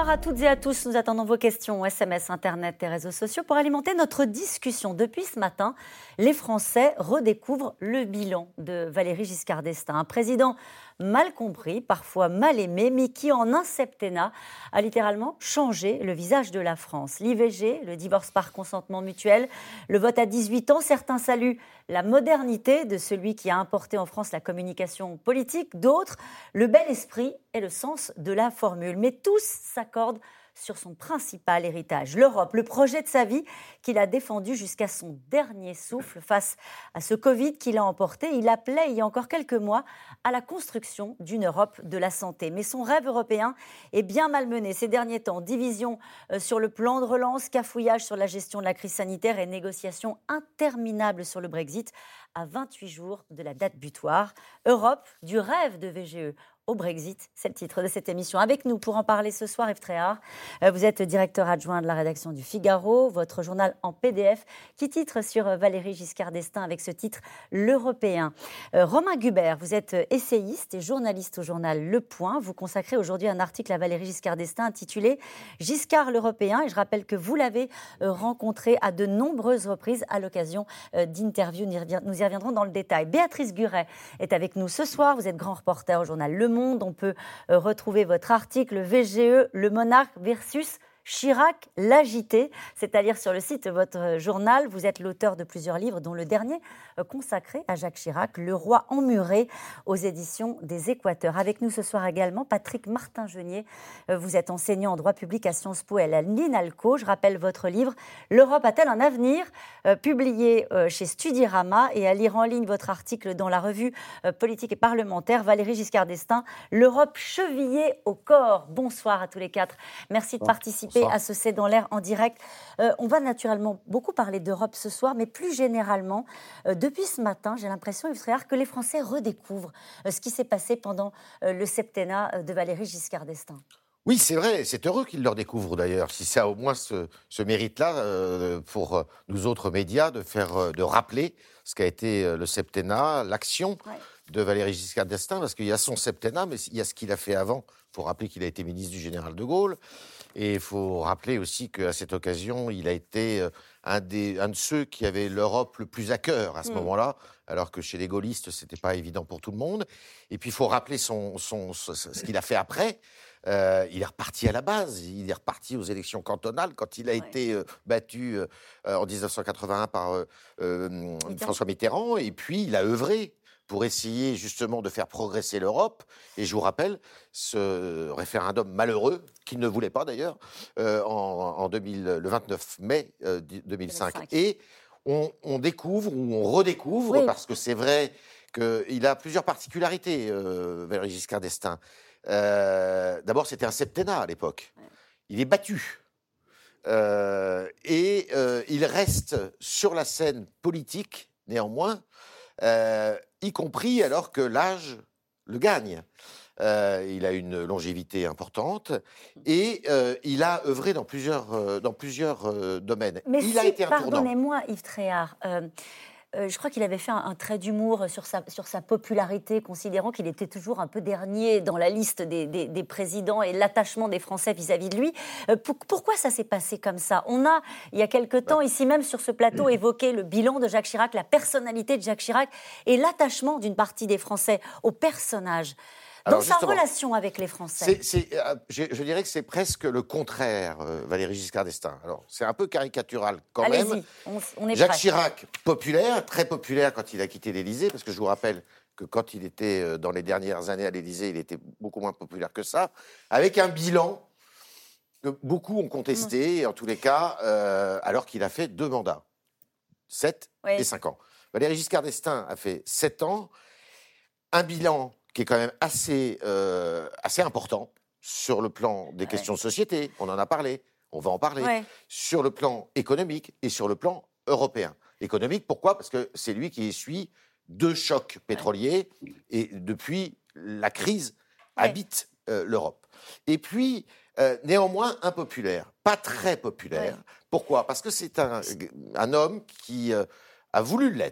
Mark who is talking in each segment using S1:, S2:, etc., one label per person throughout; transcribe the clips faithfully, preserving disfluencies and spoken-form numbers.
S1: Bonsoir à toutes et à tous. Nous attendons vos questions, S M S, Internet et réseaux sociaux pour alimenter notre discussion. Depuis ce matin, les Français redécouvrent le bilan de Valéry Giscard d'Estaing. Un président mal compris, parfois mal aimé, mais qui en un septennat a littéralement changé le visage de la France. L'I V G, le divorce par consentement mutuel, le vote à dix-huit ans, certains saluent la modernité de celui qui a importé en France la communication politique, d'autres le bel esprit et le sens de la formule. Mais tous s'accordent sur son principal héritage, l'Europe, le projet de sa vie qu'il a défendu jusqu'à son dernier souffle face à ce Covid qu'il a emporté. Il appelait, il y a encore quelques mois, à la construction d'une Europe de la santé. Mais son rêve européen est bien malmené ces derniers temps. Division sur le plan de relance, cafouillage sur la gestion de la crise sanitaire et négociations interminables sur le Brexit à vingt-huit jours de la date butoir. Europe du rêve de V G E au Brexit, c'est le titre de cette émission. Avec nous pour en parler ce soir, Yves Tréhard, vous êtes directeur adjoint de la rédaction du Figaro, votre journal en P D F qui titre sur Valéry Giscard d'Estaing avec ce titre « L'Européen ». Euh, Romain Gubert, vous êtes essayiste et journaliste au journal Le Point. Vous consacrez aujourd'hui un article à Valéry Giscard d'Estaing intitulé « Giscard l'Européen ». Et je rappelle que vous l'avez euh, rencontré à de nombreuses reprises à l'occasion euh, d'interviews. Nous y reviendrons dans le détail. Béatrice Guret est avec nous ce soir. Vous êtes grand reporter au journal Le Monde. On peut euh, retrouver votre article V G E, le monarque versus Chirac, l'agité, c'est-à-dire sur le site de votre journal. Vous êtes l'auteur de plusieurs livres, dont le dernier euh, consacré à Jacques Chirac, Le roi emmuré, aux éditions des Équateurs. Avec nous ce soir également, Patrick Martin-Genier. Euh, vous êtes enseignant en droit public à Sciences Po et à l'INALCO. Je rappelle votre livre « L'Europe a-t-elle un avenir ?» euh, publié euh, chez Studirama, et à lire en ligne votre article dans la revue euh, politique et parlementaire, Valéry Giscard d'Estaing, l'Europe chevillée au corps. Bonsoir à tous les quatre. Merci de participer à ce C'est dans l'air en direct. Euh, on va naturellement beaucoup parler d'Europe ce soir, mais plus généralement, euh, depuis ce matin, j'ai l'impression, Yves Tréhard, que les Français redécouvrent euh, ce qui s'est passé pendant euh, le septennat de Valéry Giscard d'Estaing.
S2: Oui, c'est vrai, c'est heureux qu'ils le redécouvrent d'ailleurs, si ça a au moins ce, ce mérite-là euh, pour nous autres médias de, faire, de rappeler ce qu'a été le septennat, l'action ouais. de Valéry Giscard d'Estaing, parce qu'il y a son septennat, mais il y a ce qu'il a fait avant. Il faut rappeler qu'il a été ministre du général de Gaulle. Et il faut rappeler aussi qu'à cette occasion, il a été un, des, un de ceux qui avaient l'Europe le plus à cœur à ce mmh. moment-là, alors que chez les gaullistes, ce n'était pas évident pour tout le monde. Et puis, il faut rappeler son, son, son, ce qu'il a fait après. Euh, il est reparti à la base, il est reparti aux élections cantonales quand il a ouais. été euh, battu euh, en dix-neuf cent quatre-vingt-un par euh, euh, François Mitterrand. Et puis, il a œuvré pour essayer justement de faire progresser l'Europe. Et je vous rappelle ce référendum malheureux, qu'il ne voulait pas d'ailleurs, euh, en, en deux mille, le vingt-neuf mai euh, deux mille cinq. deux mille cinq. Et on, on découvre, ou on redécouvre, oui. parce que c'est vrai qu'il a plusieurs particularités, euh, Valéry Giscard d'Estaing. Euh, d'abord, c'était un septennat à l'époque. Ouais. Il est battu. Euh, et euh, il reste sur la scène politique, néanmoins, Euh, y compris alors que l'âge le gagne. Euh, il a une longévité importante et euh, il a œuvré dans plusieurs, euh, dans plusieurs euh, domaines.
S1: Mais
S2: il
S1: si,
S2: a été un tournant.
S1: Pardonnez-moi, Yves Tréhard, euh, euh, je crois qu'il avait fait un, un trait d'humour sur sa, sur sa popularité, considérant qu'il était toujours un peu dernier dans la liste des, des, des présidents et l'attachement des Français vis-à-vis de lui. Euh, pour, pourquoi ça s'est passé comme ça ? On a, il y a quelque temps, ici même sur ce plateau, évoqué le bilan de Jacques Chirac, la personnalité de Jacques Chirac et l'attachement d'une partie des Français au personnage. Dans sa relation avec les Français.
S2: C'est, c'est, euh, je, je dirais que c'est presque le contraire, euh, Valéry Giscard d'Estaing. Alors, c'est un peu caricatural quand
S1: Allez-y,
S2: même.
S1: on, on est
S2: Jacques
S1: prêt.
S2: Chirac, populaire, très populaire quand il a quitté l'Élysée, parce que je vous rappelle que quand il était dans les dernières années à l'Élysée, il était beaucoup moins populaire que ça, avec un bilan que beaucoup ont contesté, mmh. en tous les cas, euh, alors qu'il a fait deux mandats, sept oui. et cinq ans. Valéry Giscard d'Estaing a fait sept ans, un bilan qui est quand même assez, euh, assez important sur le plan des ouais. questions de société, on en a parlé, on va en parler, ouais. sur le plan économique et sur le plan européen. Économique, pourquoi ? Parce que c'est lui qui essuie deux chocs pétroliers ouais. et depuis, la crise ouais. habite euh, l'Europe. Et puis, euh, néanmoins, impopulaire, pas très populaire. Ouais. Pourquoi ? Parce que c'est un, un homme qui euh, a voulu l'être.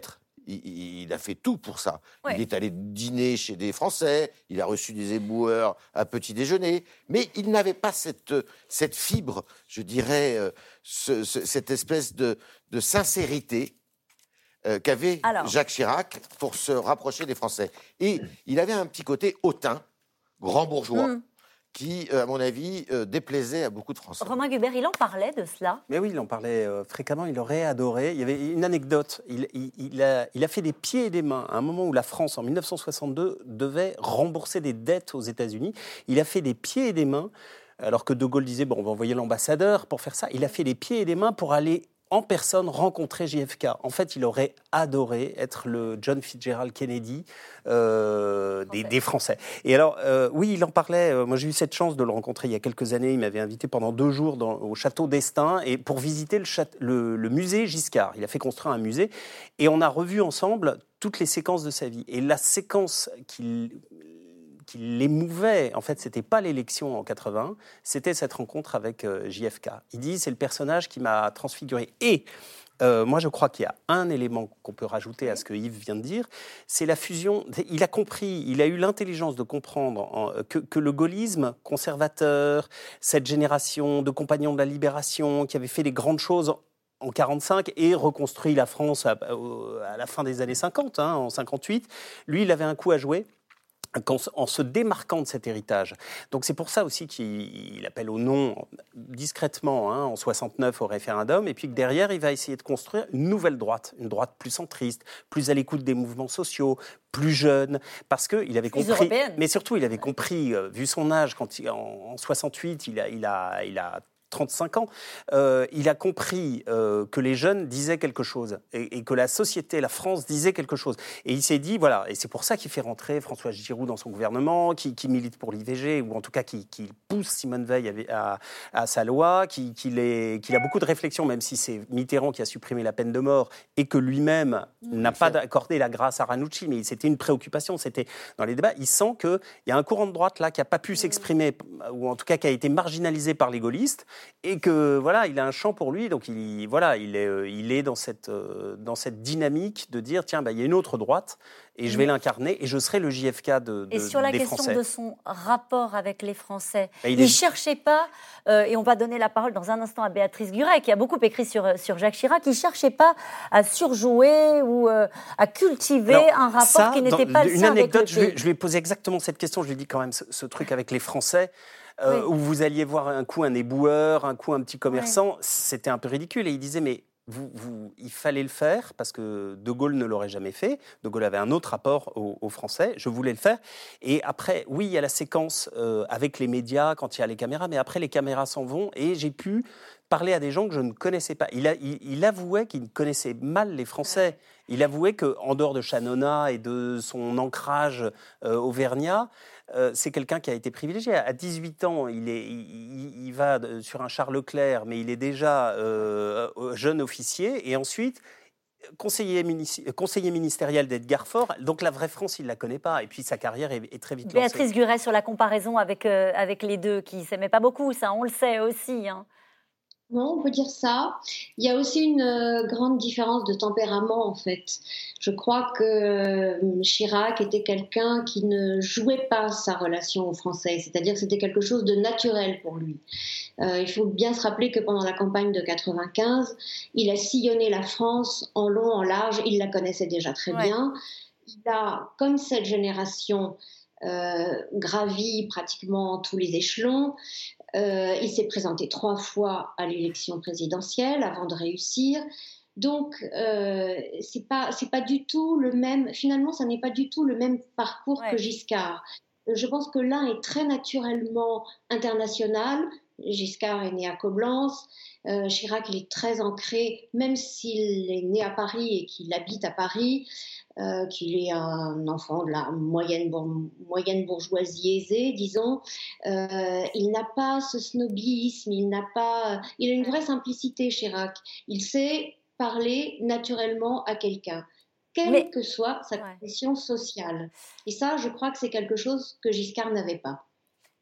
S2: il, il a fait tout pour ça.
S1: Ouais.
S2: Il est allé dîner chez des Français, il a reçu des éboueurs à petit déjeuner, mais il n'avait pas cette, cette fibre, je dirais, euh, ce, ce, cette espèce de, de sincérité euh, qu'avait
S1: Alors.
S2: Jacques Chirac pour se rapprocher des Français. Et il avait un petit côté hautain, grand bourgeois, mm. qui, euh, à mon avis, euh, déplaisait à beaucoup de Français.
S1: Romain Gubert, il en parlait de cela?
S3: Mais oui, il en parlait euh, fréquemment, il aurait adoré. Il y avait une anecdote, il, il, il, a, il a fait des pieds et des mains à un moment où la France, en mille neuf cent soixante-deux, devait rembourser des dettes aux États-Unis. Il a fait des pieds et des mains, alors que De Gaulle disait, bon, on va envoyer l'ambassadeur pour faire ça. Il a fait des pieds et des mains pour aller en personne rencontrer J F K. En fait, il aurait adoré être le John Fitzgerald Kennedy euh, des, des Français. Et alors, euh, oui, il en parlait. Euh, moi, j'ai eu cette chance de le rencontrer il y a quelques années. Il m'avait invité pendant deux jours dans, au château d'Estaing et pour visiter le, châte- le, le musée Giscard. Il a fait construire un musée et on a revu ensemble toutes les séquences de sa vie. Et la séquence qu'il qui l'émouvait, en fait, c'était pas l'élection en quatre-vingt, c'était cette rencontre avec euh, J F K. Il dit, c'est le personnage qui m'a transfiguré. Et euh, moi, je crois qu'il y a un élément qu'on peut rajouter à ce que Yves vient de dire, c'est la fusion. Il a compris, il a eu l'intelligence de comprendre en, que, que le gaullisme conservateur, cette génération de compagnons de la Libération qui avait fait des grandes choses en quarante-cinq et reconstruit la France à, à la fin des années cinquante, hein, en cinquante-huit, lui, il avait un coup à jouer. En se démarquant de cet héritage. Donc c'est pour ça aussi qu'il appelle au non discrètement hein, en soixante-neuf au référendum et puis que derrière il va essayer de construire une nouvelle droite, une droite plus centriste, plus à l'écoute des mouvements sociaux, plus jeune, parce qu'il avait
S1: plus
S3: compris,
S1: européenne.
S3: mais surtout il avait compris, euh, vu son âge, quand il, en, en soixante-huit il a, il a, il a trente-cinq ans, euh, il a compris euh, que les jeunes disaient quelque chose et, et que la société, la France disait quelque chose. Et il s'est dit, voilà, et c'est pour ça qu'il fait rentrer François Giroud dans son gouvernement, qui, qui milite pour l'I V G, ou en tout cas qui, qui pousse Simone Veil à, à, à sa loi, qui, qui, les, qui a beaucoup de réflexions, même si c'est Mitterrand qui a supprimé la peine de mort et que lui-même mmh, n'a pas accordé la grâce à Ranucci, mais c'était une préoccupation, c'était dans les débats. Il sent qu'il y a un courant de droite là qui n'a pas pu mmh. s'exprimer, ou en tout cas qui a été marginalisé par les gaullistes, et que voilà, il a un champ pour lui, donc il voilà, il est il est dans cette dans cette dynamique de dire tiens, bah, il y a une autre droite et je vais l'incarner et je serai le J F K de, de
S1: et sur la
S3: des
S1: question
S3: Français.
S1: de son rapport avec les Français,
S3: bah, il
S1: ne
S3: est...
S1: cherchait pas euh, et on va donner la parole dans un instant à Béatrice Guret qui a beaucoup écrit sur sur Jacques Chirac, il cherchait pas à surjouer ou euh, à cultiver Alors, un rapport ça, qui n'était pas le sien.
S3: Une anecdote,
S1: avec le
S3: je, lui, je lui ai posé exactement cette question, je lui ai dit quand même ce, ce truc avec les Français. Euh, oui. Où vous alliez voir un coup un éboueur, un coup un petit commerçant, oui. C'était un peu ridicule. Et il disait, mais vous, vous, il fallait le faire parce que De Gaulle ne l'aurait jamais fait. De Gaulle avait un autre rapport aux, aux Français. Je voulais le faire. Et après, oui, il y a la séquence euh, avec les médias, quand il y a les caméras, mais après, les caméras s'en vont et j'ai pu parler à des gens que je ne connaissais pas. Il, a, il, il avouait qu'il connaissait mal les Français. Il avouait qu'en dehors de Chanona et de son ancrage euh, auvergnat, Euh, c'est quelqu'un qui a été privilégié. À dix-huit ans, il, est, il, il va sur un Charles Leclerc, mais il est déjà euh, jeune officier. Et ensuite, conseiller, mini- conseiller ministériel d'Edgar Faure. Donc la vraie France, il ne la connaît pas. Et puis sa carrière est, est très vite lancée.
S1: Béatrice Guret sur la comparaison avec, euh, avec les deux, qui ne s'aimaient pas beaucoup. Ça, on le sait aussi, hein.
S4: Non, on peut dire ça. Il y a aussi une euh, grande différence de tempérament, en fait. Je crois que euh, Chirac était quelqu'un qui ne jouait pas sa relation aux Français, c'est-à-dire que c'était quelque chose de naturel pour lui. Euh, il faut bien se rappeler que pendant la campagne de quatre-vingt-quinze, il a sillonné la France en long, en large, il la connaissait déjà très ouais. bien. Il a, comme cette génération, euh, gravi pratiquement tous les échelons. Euh, il s'est présenté trois fois à l'élection présidentielle avant de réussir. Donc, euh, c'est pas, c'est pas du tout le même. Finalement, ça n'est pas du tout le même parcours ouais. que Giscard. Je pense que l'un est très naturellement international. Giscard est né à Coblence. Euh, Chirac, il est très ancré, même s'il est né à Paris et qu'il habite à Paris. Euh, qu'il est un enfant de la moyenne, bour- moyenne bourgeoisie aisée, disons, euh, il n'a pas ce snobisme, il n'a pas, il a une vraie simplicité, Chirac. Il sait parler naturellement à quelqu'un, quelle Mais... que soit sa condition ouais. sociale. Et ça, je crois que c'est quelque chose que Giscard n'avait pas.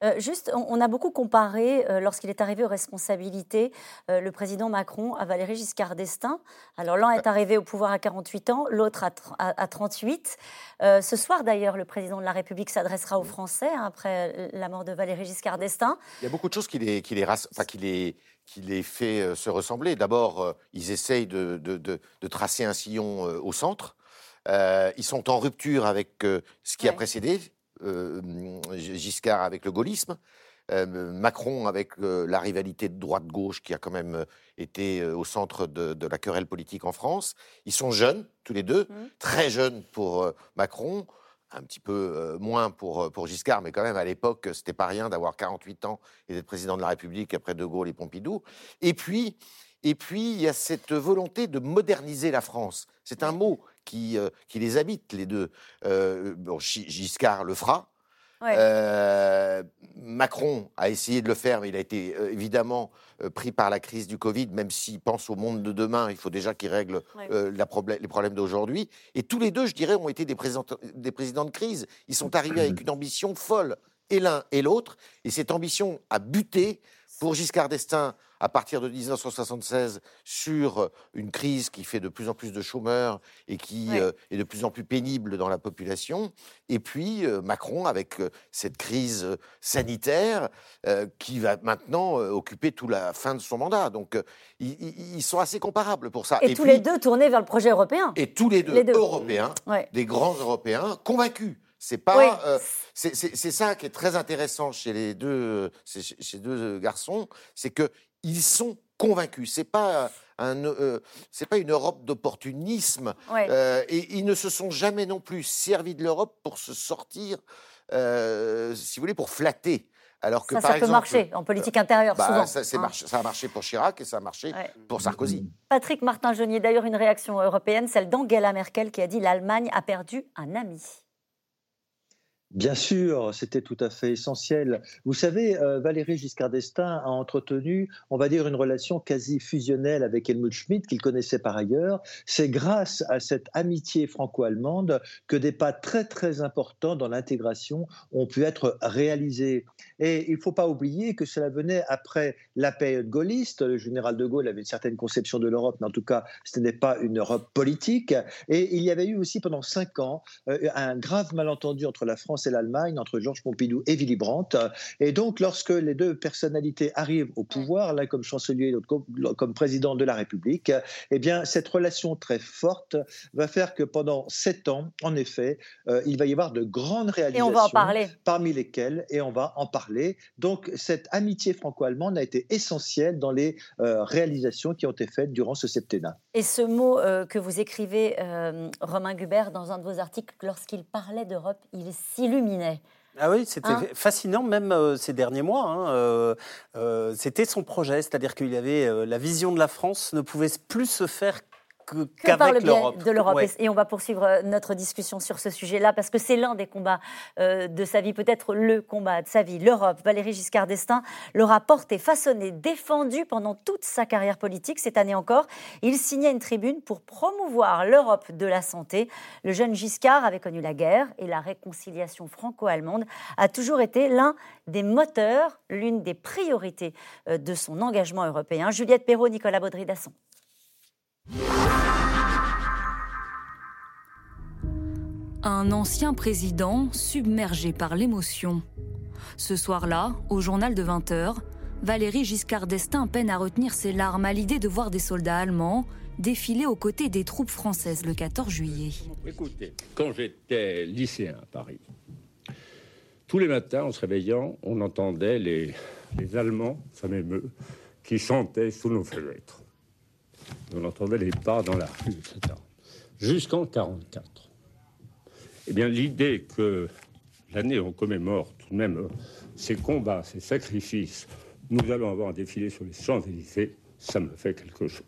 S1: Euh, juste, on, on a beaucoup comparé, euh, lorsqu'il est arrivé aux responsabilités, euh, le président Macron à Valéry Giscard d'Estaing. Alors l'un est arrivé au pouvoir à quarante-huit ans, l'autre à, à, à trente-huit. Euh, ce soir d'ailleurs, le président de la République s'adressera aux Français hein, après la mort de Valéry Giscard d'Estaing. Il
S2: y a beaucoup de choses qui les, qui les, enfin, qui les, qui les fait euh, se ressembler. D'abord, euh, ils essayent de, de, de, de tracer un sillon euh, au centre. Euh, ils sont en rupture avec euh, ce qui ouais. a précédé. Euh, Giscard avec le gaullisme, euh, Macron avec euh, la rivalité de droite-gauche qui a quand même euh, été euh, au centre de, de la querelle politique en France. Ils sont jeunes, tous les deux, mmh. très jeunes pour euh, Macron, un petit peu euh, moins pour, pour Giscard, mais quand même à l'époque, c'était pas rien d'avoir quarante-huit ans et d'être président de la République après De Gaulle et Pompidou. Et puis, et puis, il y a cette volonté de moderniser la France. C'est un mot qui, euh, qui les habite, les deux. Euh, bon, Giscard le fera. Ouais. Euh, Macron a essayé de le faire, mais il a été euh, évidemment euh, pris par la crise du Covid, même s'il pense au monde de demain, il faut déjà qu'il règle ouais. euh, la problème, les problèmes d'aujourd'hui. Et tous les deux, je dirais, ont été des présidents, des présidents de crise. Ils sont arrivés avec une ambition folle, et l'un et l'autre. Et cette ambition a buté pour Giscard d'Estaing, à partir de dix-neuf cent soixante-seize, sur une crise qui fait de plus en plus de chômeurs et qui ouais. euh, est de plus en plus pénible dans la population. Et puis euh, Macron, avec euh, cette crise sanitaire euh, qui va maintenant euh, occuper toute la fin de son mandat. Donc, euh, ils, ils sont assez comparables pour ça.
S1: Et, et tous puis, les deux tournés vers le projet européen.
S2: Et tous les deux, les deux. européens, ouais. des grands Européens, convaincus. C'est pas, oui. euh, c'est, c'est, c'est ça qui est très intéressant chez les deux, chez, chez deux garçons, c'est que ils sont convaincus. C'est pas un, euh, c'est pas une Europe d'opportunisme. Ouais. Euh, et ils ne se sont jamais non plus servis de l'Europe pour se sortir, euh, si vous voulez, pour flatter. Alors que,
S1: ça,
S2: par
S1: ça
S2: exemple,
S1: peut marcher en politique intérieure,
S2: bah,
S1: souvent.
S2: Ça, c'est
S1: hein.
S2: marché, ça a marché pour Chirac et ça a marché ouais. pour Sarkozy.
S1: Patrick Martin-Jeunier, d'ailleurs, une réaction européenne, celle d'Angela Merkel qui a dit « l'Allemagne a perdu un ami ».
S5: Bien sûr, c'était tout à fait essentiel. Vous savez, euh, Valéry Giscard d'Estaing a entretenu, on va dire, une relation quasi fusionnelle avec Helmut Schmidt, qu'il connaissait par ailleurs. C'est grâce à cette amitié franco-allemande que des pas très très importants dans l'intégration ont pu être réalisés. Et il ne faut pas oublier que cela venait après la période gaulliste. Le général de Gaulle avait une certaine conception de l'Europe, mais en tout cas, ce n'est pas une Europe politique. Et il y avait eu aussi pendant cinq ans euh, un grave malentendu entre la France et l'Allemagne, entre Georges Pompidou et Willy Brandt. Et donc, lorsque les deux personnalités arrivent au pouvoir, l'un comme chancelier, l'autre comme, comme président de la République, eh bien, cette relation très forte va faire que pendant sept ans, en effet, euh, il va y avoir de grandes réalisations.
S1: Et on va en parler.
S5: Parmi lesquelles, et on va en parler. Donc, cette amitié franco-allemande a été essentielle dans les euh, réalisations qui ont été faites durant ce septennat.
S1: Et ce mot euh, que vous écrivez, euh, Romain Gubert, dans un de vos articles, lorsqu'il parlait d'Europe, il s'illuminait.
S3: Ah oui, c'était hein fascinant, même euh, ces derniers mois. Hein, euh, euh, c'était son projet, c'est-à-dire qu'il y avait euh, la vision de la France ne pouvait plus se faire que,
S1: que par le biais
S3: l'Europe.
S1: de l'Europe.
S3: Ouais.
S1: Et on va poursuivre notre discussion sur ce sujet-là, parce que c'est l'un des combats euh, de sa vie, peut-être le combat de sa vie, l'Europe. Valéry Giscard d'Estaing l'aura porté, façonné, défendu pendant toute sa carrière politique. Cette année encore, il signait une tribune pour promouvoir l'Europe de la santé. Le jeune Giscard avait connu la guerre et la réconciliation franco-allemande a toujours été l'un des moteurs, l'une des priorités de son engagement européen. Juliette Perrault, Nicolas Baudry-Dasson.
S6: Un ancien président submergé par l'émotion. Ce soir-là, au journal de vingt heures, Valéry Giscard d'Estaing peine à retenir ses larmes à l'idée de voir des soldats allemands défiler aux côtés des troupes françaises le quatorze juillet.
S7: Écoutez, quand j'étais lycéen à Paris, tous les matins, en se réveillant, on entendait les, les Allemands, ça m'émeut, qui chantaient sous nos fenêtres. On entendait les pas dans la rue, et cetera. Jusqu'en mille neuf cent quarante-quatre. Eh bien, l'idée que l'année où on commémore tout de même ces combats, ces sacrifices, nous allons avoir un défilé sur les Champs-Élysées, ça me fait quelque chose.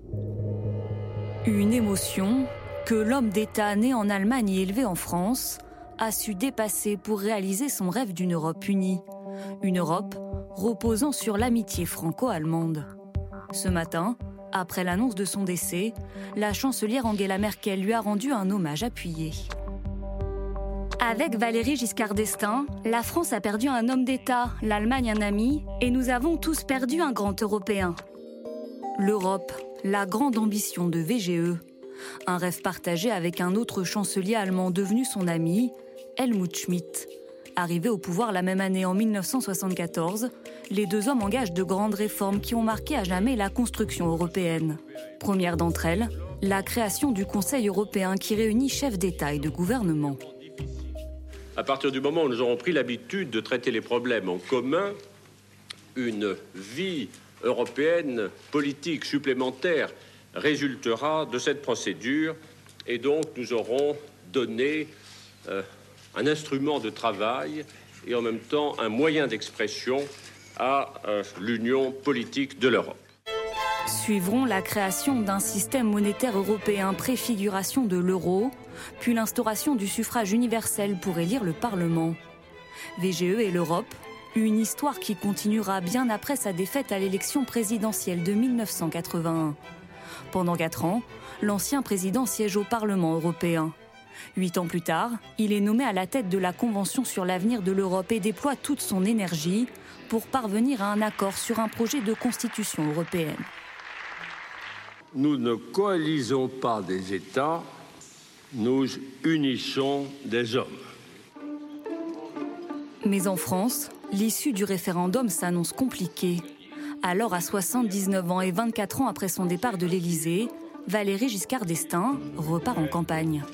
S6: Une émotion que l'homme d'État né en Allemagne et élevé en France a su dépasser pour réaliser son rêve d'une Europe unie. Une Europe reposant sur l'amitié franco-allemande. Ce matin, après l'annonce de son décès, la chancelière Angela Merkel lui a rendu un hommage appuyé. Avec Valéry Giscard d'Estaing, la France a perdu un homme d'État, l'Allemagne un ami, et nous avons tous perdu un grand Européen. L'Europe, la grande ambition de V G E. Un rêve partagé avec un autre chancelier allemand devenu son ami, Helmut Schmidt. Arrivé au pouvoir la même année en mille neuf cent soixante-quatorze, les deux hommes engagent de grandes réformes qui ont marqué à jamais la construction européenne. Première d'entre elles, la création du Conseil européen qui réunit chefs d'État et de gouvernement.
S8: À partir du moment où nous aurons pris l'habitude de traiter les problèmes en commun, une vie européenne politique supplémentaire résultera de cette procédure et donc nous aurons donné euh, un instrument de travail et en même temps un moyen d'expression à euh, l'union politique de l'Europe.
S6: Suivront la création d'un système monétaire européen, préfiguration de l'euro, puis l'instauration du suffrage universel pour élire le Parlement. V G E et l'Europe, une histoire qui continuera bien après sa défaite à l'élection présidentielle de mille neuf cent quatre-vingt-un. Pendant quatre ans, l'ancien président siège au Parlement européen. Huit ans plus tard, il est nommé à la tête de la Convention sur l'avenir de l'Europe et déploie toute son énergie pour parvenir à un accord sur un projet de constitution européenne.
S7: Nous ne coalisons pas des États, nous unissons des hommes.
S6: Mais en France, l'issue du référendum s'annonce compliquée. Alors, à soixante-dix-neuf ans et vingt-quatre ans après son départ de l'Élysée, Valéry Giscard d'Estaing repart en campagne.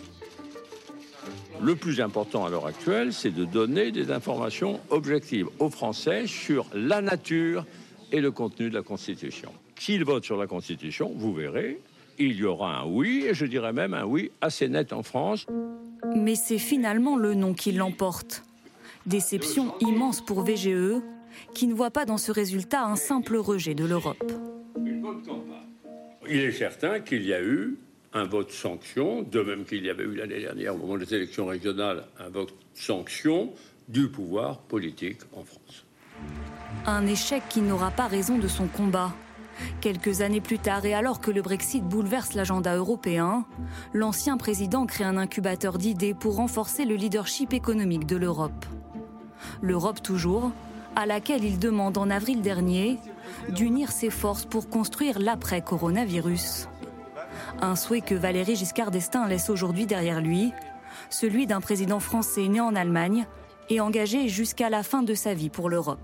S7: Le plus important à l'heure actuelle, c'est de donner des informations objectives aux Français sur la nature et le contenu de la Constitution. S'ils votent sur la Constitution, vous verrez, il y aura un oui, et je dirais même un oui assez net en France.
S6: Mais c'est finalement le non qui l'emporte. Déception immense pour V G E, qui ne voit pas dans ce résultat un simple rejet de l'Europe.
S7: Une bonne campagne. Il est certain qu'il y a eu un vote sanction, de même qu'il y avait eu l'année dernière, au moment des élections régionales, un vote sanction du pouvoir politique en France.
S6: Un échec qui n'aura pas raison de son combat. Quelques années plus tard, et alors que le Brexit bouleverse l'agenda européen, l'ancien président crée un incubateur d'idées pour renforcer le leadership économique de l'Europe. L'Europe toujours, à laquelle il demande en avril dernier d'unir ses forces pour construire l'après-coronavirus. Un souhait que Valéry Giscard d'Estaing laisse aujourd'hui derrière lui, celui d'un président français né en Allemagne et engagé jusqu'à la fin de sa vie pour l'Europe.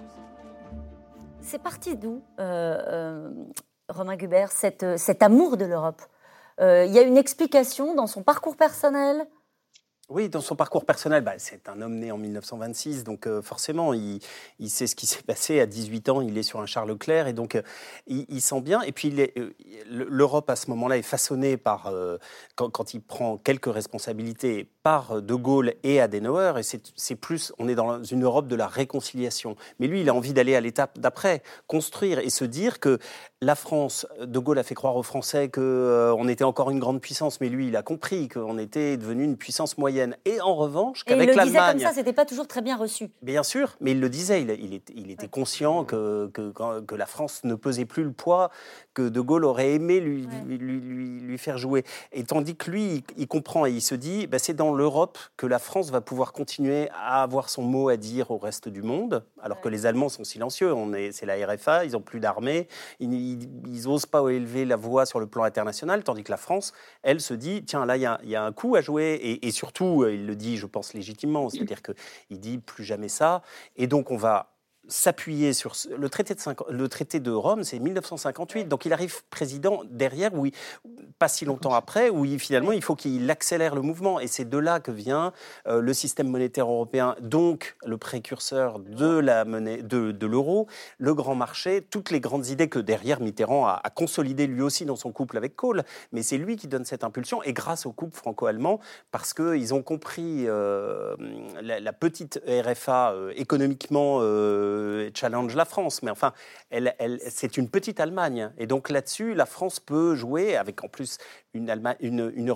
S1: C'est parti d'où, euh, euh, Romain Gubert, cette, cet amour de l'Europe ? euh, Il y a une explication dans son parcours personnel ?
S3: Oui, dans son parcours personnel, bah, c'est un homme né en mille neuf cent vingt-six, donc euh, forcément, il, il sait ce qui s'est passé. À dix-huit ans, il est sur un Charles Leclerc, et donc euh, il, il sent bien. Et puis, il est, euh, l'Europe, à ce moment-là, est façonnée par, euh, quand, quand il prend quelques responsabilités, par De Gaulle et Adenauer, et c'est, c'est plus, on est dans une Europe de la réconciliation. Mais lui, il a envie d'aller à l'étape d'après, construire et se dire que la France, De Gaulle a fait croire aux Français qu'on euh, était encore une grande puissance, mais lui, il a compris qu'on était devenu une puissance moyenne. Et en revanche, qu'avec l'Allemagne...
S1: Et il le disait comme ça, c'était pas toujours très bien reçu.
S3: Bien sûr, mais il le disait, il, il, était, il était conscient que, que, que la France ne pesait plus le poids que De Gaulle aurait aimé lui, ouais. lui, lui, lui, lui faire jouer. Et tandis que lui, il, il comprend et il se dit, bah, c'est dans l'Europe que la France va pouvoir continuer à avoir son mot à dire au reste du monde, alors ouais. que les Allemands sont silencieux. On est, c'est la R F A, ils n'ont plus d'armée, ils n'osent pas élever la voix sur le plan international, tandis que la France, elle se dit, tiens, là, il y, y a un coup à jouer. Et, et surtout, il le dit, je pense, légitimement, c'est-à-dire qu'il dit plus jamais ça. Et donc, on va s'appuyer sur le traité de, cinquante, le traité de Rome, c'est mille neuf cent cinquante-huit, donc il arrive président derrière, où il, pas si longtemps après, où il, finalement il faut qu'il accélère le mouvement, et c'est de là que vient euh, le système monétaire européen, donc le précurseur de, la monnaie, de, de l'euro, le grand marché, toutes les grandes idées que derrière Mitterrand a, a consolidées lui aussi dans son couple avec Kohl, mais c'est lui qui donne cette impulsion, et grâce au couple franco-allemand, parce qu'ils ont compris euh, la, la petite R F A euh, économiquement euh, challenge la France, mais enfin, elle, elle, c'est une petite Allemagne. Et donc là-dessus, la France peut jouer avec en plus une, Allemagne, une, une Europe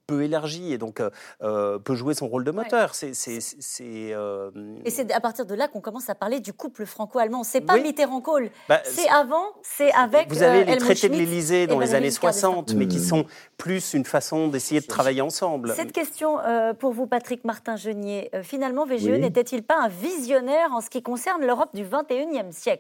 S3: peu élargi et donc euh, peut jouer son rôle de moteur. Ouais. C'est, c'est, c'est, euh...
S1: Et c'est à partir de là qu'on commence à parler du couple franco-allemand. C'est pas
S3: oui.
S1: Mitterrand-Kohl,
S3: bah,
S1: c'est, c'est avant, c'est avec
S3: Vous avez
S1: euh,
S3: les
S1: Helmut
S3: traités
S1: Schmidt
S3: de l'Élysée dans les années soixante, mais
S5: mmh.
S3: qui sont plus une façon d'essayer de travailler ensemble.
S1: Cette question euh, pour vous, Patrick Martin-Genier, euh, finalement, V G E
S5: oui.
S1: n'était-il pas un visionnaire en ce qui concerne l'Europe du vingt et unième siècle ?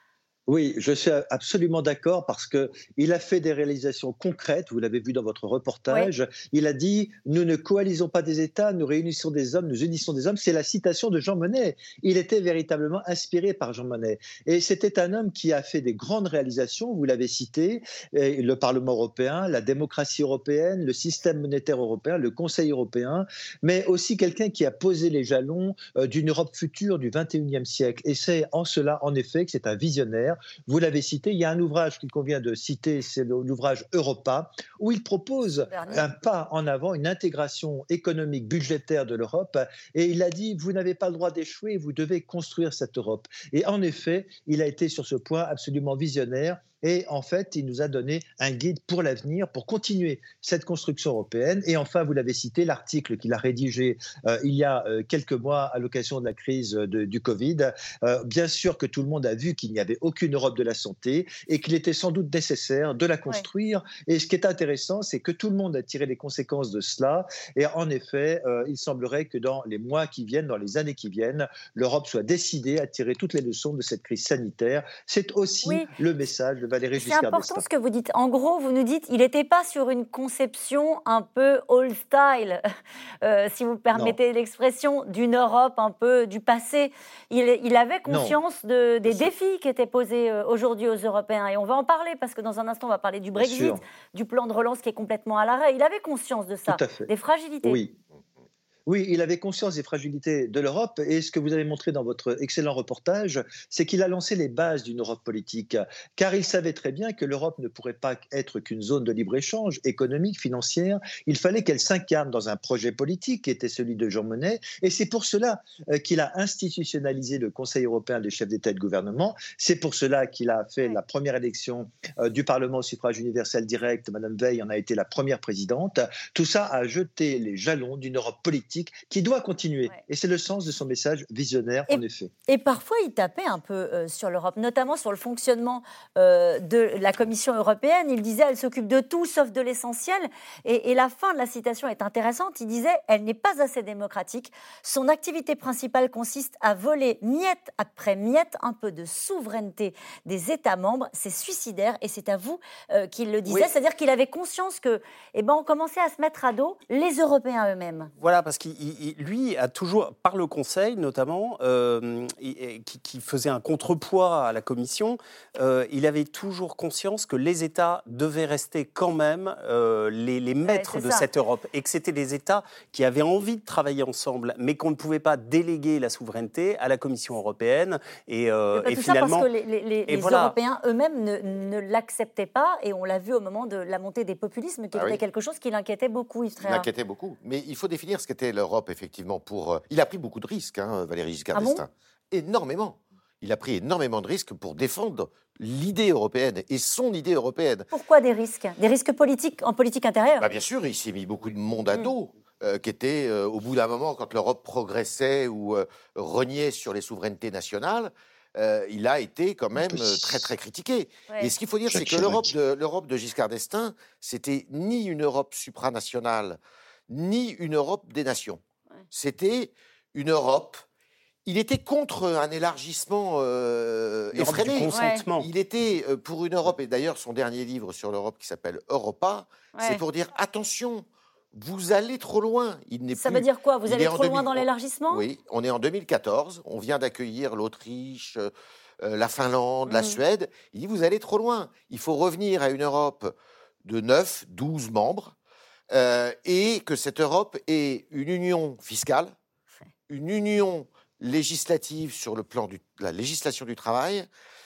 S5: Oui, je suis absolument d'accord parce qu'il a fait des réalisations concrètes, vous l'avez vu dans votre reportage. Oui. Il a dit « Nous ne coalisons pas des États, nous réunissons des hommes, nous unissons des hommes ». C'est la citation de Jean Monnet. Il était véritablement inspiré par Jean Monnet. Et c'était un homme qui a fait des grandes réalisations, vous l'avez cité, le Parlement européen, la démocratie européenne, le système monétaire européen, le Conseil européen, mais aussi quelqu'un qui a posé les jalons d'une Europe future du vingt et unième siècle. Et c'est en cela, en effet, que c'est un visionnaire. Vous l'avez cité, il y a un ouvrage qu'il convient de citer, c'est l'ouvrage Europa, où il propose un pas en avant, une intégration économique, budgétaire de l'Europe. Et il a dit, vous n'avez pas le droit d'échouer, vous devez construire cette Europe. Et en effet, il a été sur ce point absolument visionnaire. Et en fait, il nous a donné un guide pour l'avenir, pour continuer cette construction européenne. Et enfin, vous l'avez cité, l'article qu'il a rédigé euh, il y a euh, quelques mois à l'occasion de la crise de, du Covid. Euh, bien sûr que tout le monde a vu qu'il n'y avait aucune Europe de la santé et qu'il était sans doute nécessaire de la construire. Ouais. Et ce qui est intéressant, c'est que tout le monde a tiré les conséquences de cela. Et en effet, euh, il semblerait que dans les mois qui viennent, dans les années qui viennent, l'Europe soit décidée à tirer toutes les leçons de cette crise sanitaire. C'est aussi oui. le message de Valéry Giscard d'Estaing.
S1: C'est important ce que vous dites. En gros, vous nous dites qu'il n'était pas sur une conception un peu old style, euh, si vous permettez non. l'expression, d'une Europe un peu du passé. Il, il avait conscience de, des défis qui étaient posés aujourd'hui aux Européens. Et on va en parler parce que dans un instant, on va parler du Brexit, du plan de relance qui est complètement à l'arrêt. Il avait conscience de ça, des fragilités.
S5: Oui. Oui, il avait conscience des fragilités de l'Europe et ce que vous avez montré dans votre excellent reportage, c'est qu'il a lancé les bases d'une Europe politique, car il savait très bien que l'Europe ne pourrait pas être qu'une zone de libre-échange économique, financière. Il fallait qu'elle s'incarne dans un projet politique qui était celui de Jean Monnet et c'est pour cela qu'il a institutionnalisé le Conseil européen des chefs d'État et de gouvernement. C'est pour cela qu'il a fait la première élection du Parlement au suffrage universel direct. Madame Veil en a été la première présidente. Tout ça a jeté les jalons d'une Europe politique qui doit continuer. Ouais. Et c'est le sens de son message visionnaire,
S1: et,
S5: en effet.
S1: Et parfois, il tapait un peu euh, sur l'Europe, notamment sur le fonctionnement euh, de la Commission européenne. Il disait, elle s'occupe de tout, sauf de l'essentiel. Et, et la fin de la citation est intéressante. Il disait, elle n'est pas assez démocratique. Son activité principale consiste à voler miette après miette un peu de souveraineté des États membres. C'est suicidaire et c'est à vous euh, qu'il le disait. Oui. C'est-à-dire qu'il avait conscience que, eh ben, on commençait à se mettre à dos les Européens eux-mêmes.
S3: Voilà, parce que Il, il, lui a toujours, par le Conseil notamment, euh, qui, qui faisait un contrepoids à la Commission, euh, il avait toujours conscience que les États devaient rester quand même euh, les, les maîtres ouais, de ça. cette Europe et que c'était des États qui avaient envie de travailler ensemble, mais qu'on ne pouvait pas déléguer la souveraineté à la Commission européenne. Et, euh,
S1: et
S3: tout
S1: finalement,
S3: ça
S1: parce que les, les, les voilà. Européens eux-mêmes ne, ne l'acceptaient pas, et on l'a vu au moment de la montée des populismes, qui ah était oui. quelque chose qui l'inquiétait beaucoup.
S2: Il l'inquiétait beaucoup, mais il faut définir ce qu'était l'Europe, effectivement. Pour, euh, il a pris beaucoup de risques, hein, Valéry Giscard d'Estaing. Ah bon ? Énormément. Il a pris énormément de risques pour défendre l'idée européenne et son idée européenne.
S1: Pourquoi des risques ? Des risques politiques, en politique intérieure ?
S2: Bah bien sûr, il s'est mis beaucoup de monde à dos, mmh. euh, qui était, euh, au bout d'un moment, quand l'Europe progressait ou euh, reniait sur les souverainetés nationales, euh, il a été quand même euh, très, très critiqué. Ouais. Et ce qu'il faut dire, c'est que l'Europe de, l'Europe de Giscard d'Estaing, c'était ni une Europe supranationale, ni une Europe des nations. Ouais. C'était une Europe. Il était contre un élargissement euh, effréné.
S3: Consentement.
S2: Il était pour une Europe, et d'ailleurs son dernier livre sur l'Europe qui s'appelle Europa, ouais. c'est pour dire attention, vous allez trop loin. Il n'est
S1: Ça
S2: plus,
S1: veut dire quoi ? Vous allez trop loin dans l'élargissement ?
S2: Oui, on est en deux mille quatorze, on vient d'accueillir l'Autriche, euh, la Finlande, mmh. la Suède. Il dit vous allez trop loin. Il faut revenir à une Europe de neuf, douze membres, euh, et que cette Europe est une union fiscale, une union législative sur le plan de la législation du travail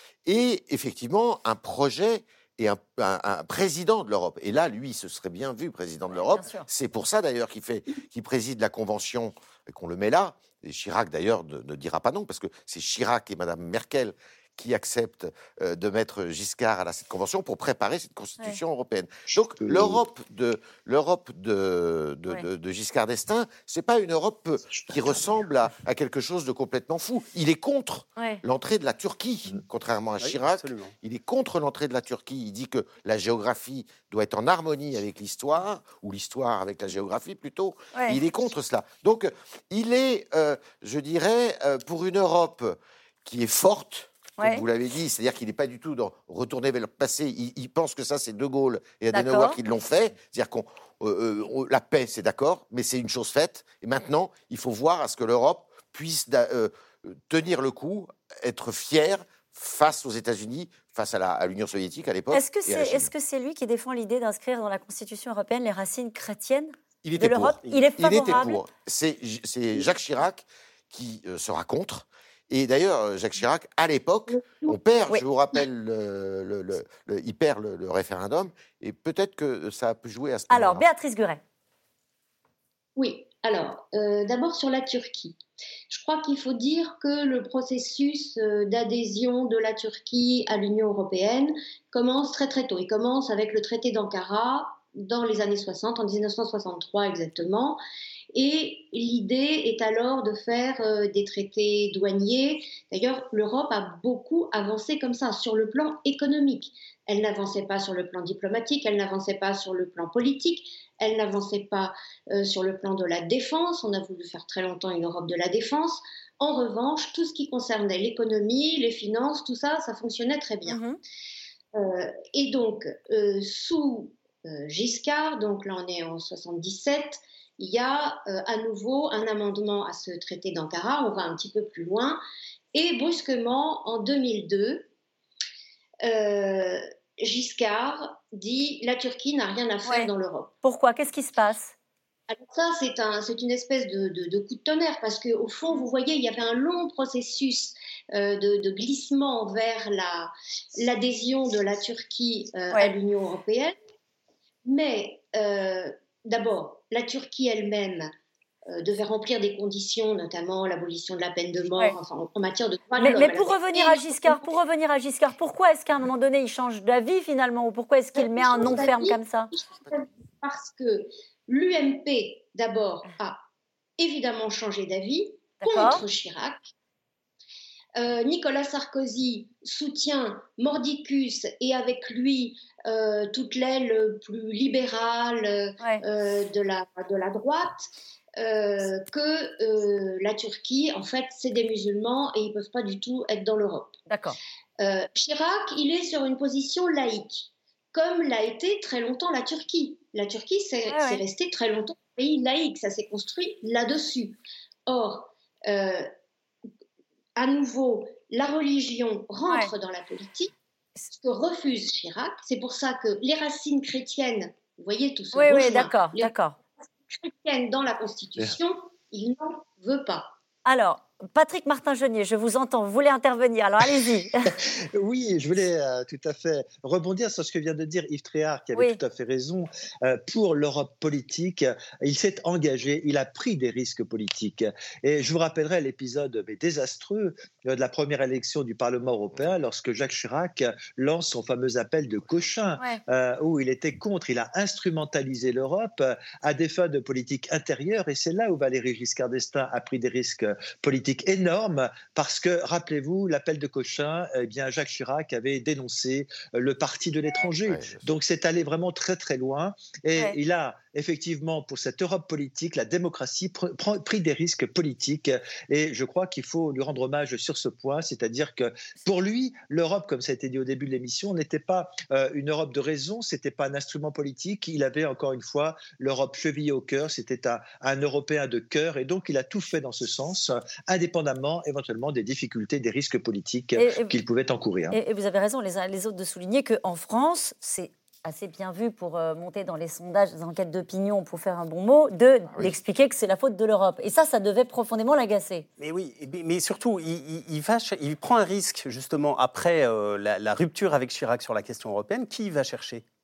S2: et effectivement un projet et un, un, un président de l'Europe. Et là, lui, il se serait bien vu président de l'Europe. C'est pour ça d'ailleurs qu'il fait, qu'il préside la Convention et qu'on le met là. Et Chirac d'ailleurs ne, ne dira pas non parce que c'est Chirac et Madame Merkel qui accepte euh, de mettre Giscard à la, cette convention pour préparer cette constitution ouais. européenne. Donc l'Europe de, l'Europe de, de, ouais. de, de Giscard d'Estaing, c'est pas une Europe qui ressemble à, à quelque chose de complètement fou. Il est contre ouais. l'entrée de la Turquie, contrairement à Chirac. Oui, il est contre l'entrée de la Turquie. Il dit que la géographie doit être en harmonie avec l'histoire, ou l'histoire avec la géographie plutôt. Ouais. Il est contre cela. Donc il est, euh, je dirais, euh, pour une Europe qui est forte, comme ouais. vous l'avez dit, c'est-à-dire qu'il n'est pas du tout dans retourner vers le passé. Il, il pense que ça, c'est De Gaulle et Adenauer qui l'ont fait. C'est-à-dire qu'on euh, euh, la paix, c'est d'accord, mais c'est une chose faite. Et maintenant, il faut voir à ce que l'Europe puisse euh, tenir le coup, être fière face aux États-Unis, face à, la, à l'Union soviétique à l'époque.
S1: Est-ce que c'est, est-ce que c'est lui qui défend l'idée d'inscrire dans la Constitution européenne les racines chrétiennes
S2: il était
S1: de l'Europe
S2: pour.
S1: Il est favorable.
S2: Il était pour. C'est, c'est Jacques Chirac qui euh, sera contre. Et d'ailleurs, Jacques Chirac, à l'époque, on perd, oui. je vous rappelle, le, le, le, le, il perd le, le référendum, et peut-être que ça a pu jouer à ce moment-là.
S1: Alors, Béatrice Guret.
S4: Oui, alors, euh, d'abord sur la Turquie. Je crois qu'il faut dire que le processus d'adhésion de la Turquie à l'Union européenne commence très très tôt. Il commence avec le traité d'Ankara dans les années soixante, en dix-neuf cent soixante-trois exactement. Et l'idée est alors de faire euh, des traités douaniers. D'ailleurs, l'Europe a beaucoup avancé comme ça, sur le plan économique. Elle n'avançait pas sur le plan diplomatique, elle n'avançait pas sur le plan politique, elle n'avançait pas euh, sur le plan de la défense. On a voulu faire très longtemps une Europe de la défense. En revanche, tout ce qui concernait l'économie, les finances, tout ça, ça fonctionnait très bien. Mmh. Euh, et donc, euh, sous euh, Giscard, donc là on est en soixante-dix-sept, il y a euh, à nouveau un amendement à ce traité d'Ankara, on va un petit peu plus loin, et brusquement, en deux mille deux, euh, Giscard dit « la Turquie n'a rien à faire ouais. dans l'Europe ».
S1: Pourquoi ? Qu'est-ce qui se passe ?
S4: Alors ça, c'est, un, c'est une espèce de, de, de coup de tonnerre, parce qu'au fond, vous voyez, il y avait un long processus euh, de, de glissement vers la, l'adhésion de la Turquie euh, ouais. à l'Union européenne, mais... Euh, D'abord, la Turquie elle-même euh, devait remplir des conditions, notamment l'abolition de la peine de mort, ouais. enfin, en, en matière de droits de l'homme.
S1: Mais, mais pour revenir à Giscard, pour revenir à Giscard, pourquoi est-ce qu'à un moment donné il change d'avis finalement, ou pourquoi est-ce qu'il met un non ferme comme ça ?
S4: Parce que l'U M P d'abord a évidemment changé d'avis D'accord. contre Chirac. Euh, Nicolas Sarkozy soutient Mordicus et avec lui euh, toute l'aile plus libérale ouais. euh, de, la, de la droite, euh, que euh, la Turquie, en fait, c'est des musulmans et ils ne peuvent pas du tout être dans l'Europe.
S1: D'accord.
S4: Euh, Chirac, il est sur une position laïque, comme l'a été très longtemps la Turquie. La Turquie, c'est, ouais, ouais. c'est resté très longtemps un pays laïque, ça s'est construit là-dessus. Or, euh, à nouveau, la religion rentre ouais. dans la politique, ce que refuse Chirac. C'est pour ça que les racines chrétiennes, vous voyez, tout ce
S1: Oui, oui, d'accord,
S4: les
S1: d'accord.
S4: racines chrétiennes dans la Constitution, il n'en veut pas.
S1: Alors, Patrick Martin-Genier, je vous entends, vous voulez intervenir, alors allez-y.
S5: Oui, je voulais euh, tout à fait rebondir sur ce que vient de dire Yves Tréhard, qui avait oui. tout à fait raison. Euh, pour l'Europe politique, il s'est engagé, il a pris des risques politiques. Et je vous rappellerai l'épisode mais, désastreux de la première élection du Parlement européen, lorsque Jacques Chirac lance son fameux appel de Cochin, ouais. euh, où il était contre, il a instrumentalisé l'Europe à des fins de politique intérieure. Et c'est là où Valéry Giscard d'Estaing a pris des risques politiques énorme parce que, rappelez-vous, l'appel de Cochin, eh bien, Jacques Chirac avait dénoncé le parti de l'étranger. Ouais, Donc, c'est allé vraiment très, très loin. Et ouais. il a effectivement, pour cette Europe politique, la démocratie pr- pris des risques politiques. Et je crois qu'il faut lui rendre hommage sur ce point. C'est-à-dire que, pour lui, l'Europe, comme ça a été dit au début de l'émission, n'était pas euh, une Europe de raison, c'était pas un instrument politique. Il avait, encore une fois, l'Europe chevillée au cœur. C'était un, un Européen de cœur. Et donc, il a tout fait dans ce sens, indépendamment éventuellement des difficultés, des risques politiques et, qu'il pouvait encourir.
S1: Et, et vous avez raison, les uns et les autres, de souligner qu'en France, c'est assez bien vu pour euh, monter dans les sondages, les enquêtes d'opinion, pour faire un bon mot, de, ah oui. d'expliquer que c'est la faute de l'Europe. Et ça, ça devait profondément l'agacer.
S3: Mais oui, mais surtout, il, il, il, va, il prend un risque, justement, après euh, la, la rupture avec Chirac sur la question européenne. Qui il va chercher ?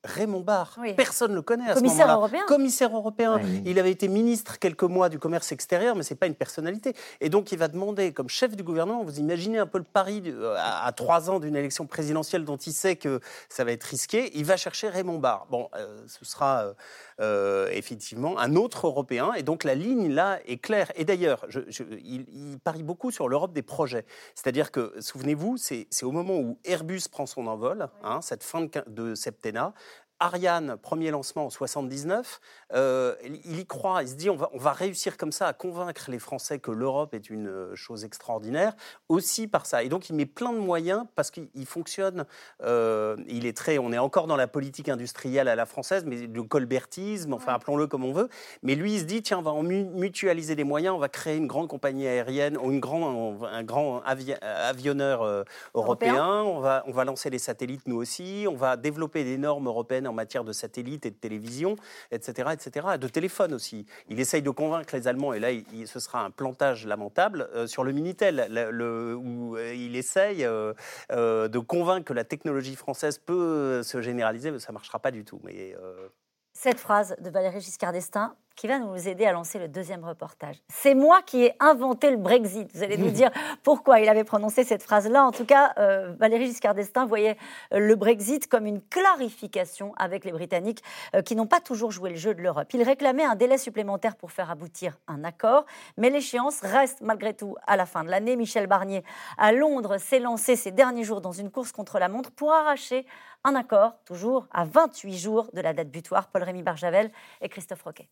S3: Raymond Barre.
S1: Oui.
S3: Personne ne le connaît à
S1: Commissaire
S3: ce moment-là.
S1: européen.
S3: Commissaire européen.
S1: Oui.
S3: Il avait été ministre quelques mois du commerce extérieur, mais ce n'est pas une personnalité. Et donc, il va demander, comme chef du gouvernement, vous imaginez un peu le pari à, à trois ans d'une élection présidentielle dont il sait que ça va être risqué, il va chercher Raymond Barre. Bon, euh, ce sera euh, euh, effectivement un autre Européen. Et donc, la ligne, là, est claire. Et d'ailleurs, je, je, il, il parie beaucoup sur l'Europe des projets. C'est-à-dire que, souvenez-vous, c'est, c'est au moment où Airbus prend son envol, hein, cette fin de, de septennat. Ariane, premier lancement en soixante-dix-neuf, euh, il y croit, il se dit on va, on va réussir comme ça à convaincre les Français que l'Europe est une chose extraordinaire, aussi par ça. Et donc il met plein de moyens parce qu'il fonctionne, euh, il est très, on est encore dans la politique industrielle à la française, mais le colbertisme, enfin appelons-le comme on veut, mais lui il se dit tiens on va en mutualiser les moyens, on va créer une grande compagnie aérienne, ou une grand, un grand avi- avionneur euh, européen, européen. On, va, on va lancer les satellites nous aussi, on va développer des normes européennes en matière de satellites et de télévision, et cetera, et cetera, de téléphone aussi. Il essaye de convaincre les Allemands, et là, il, il, ce sera un plantage lamentable, euh, sur le Minitel, le, le, où euh, il essaye euh, euh, de convaincre que la technologie française peut se généraliser, mais ça ne marchera pas du tout. Mais, euh...
S1: Cette phrase de Valéry Giscard d'Estaing qui va nous aider à lancer le deuxième reportage. C'est moi qui ai inventé le Brexit. Vous allez nous dire pourquoi il avait prononcé cette phrase-là. En tout cas, euh, Valéry Giscard d'Estaing voyait euh, le Brexit comme une clarification avec les Britanniques euh, qui n'ont pas toujours joué le jeu de l'Europe. Il réclamait un délai supplémentaire pour faire aboutir un accord, mais l'échéance reste malgré tout à la fin de l'année. Michel Barnier, à Londres, s'est lancé ces derniers jours dans une course contre la montre pour arracher un accord, toujours à vingt-huit jours de la date butoir. Paul-Rémy Barjavel et Christophe Roquet.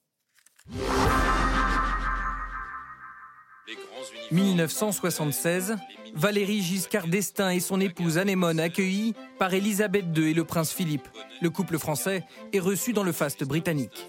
S9: dix-neuf cent soixante-seize, Valéry Giscard d'Estaing et son épouse Anémone accueillis par Élisabeth deux et le prince Philippe. Le couple français est reçu dans le faste britannique.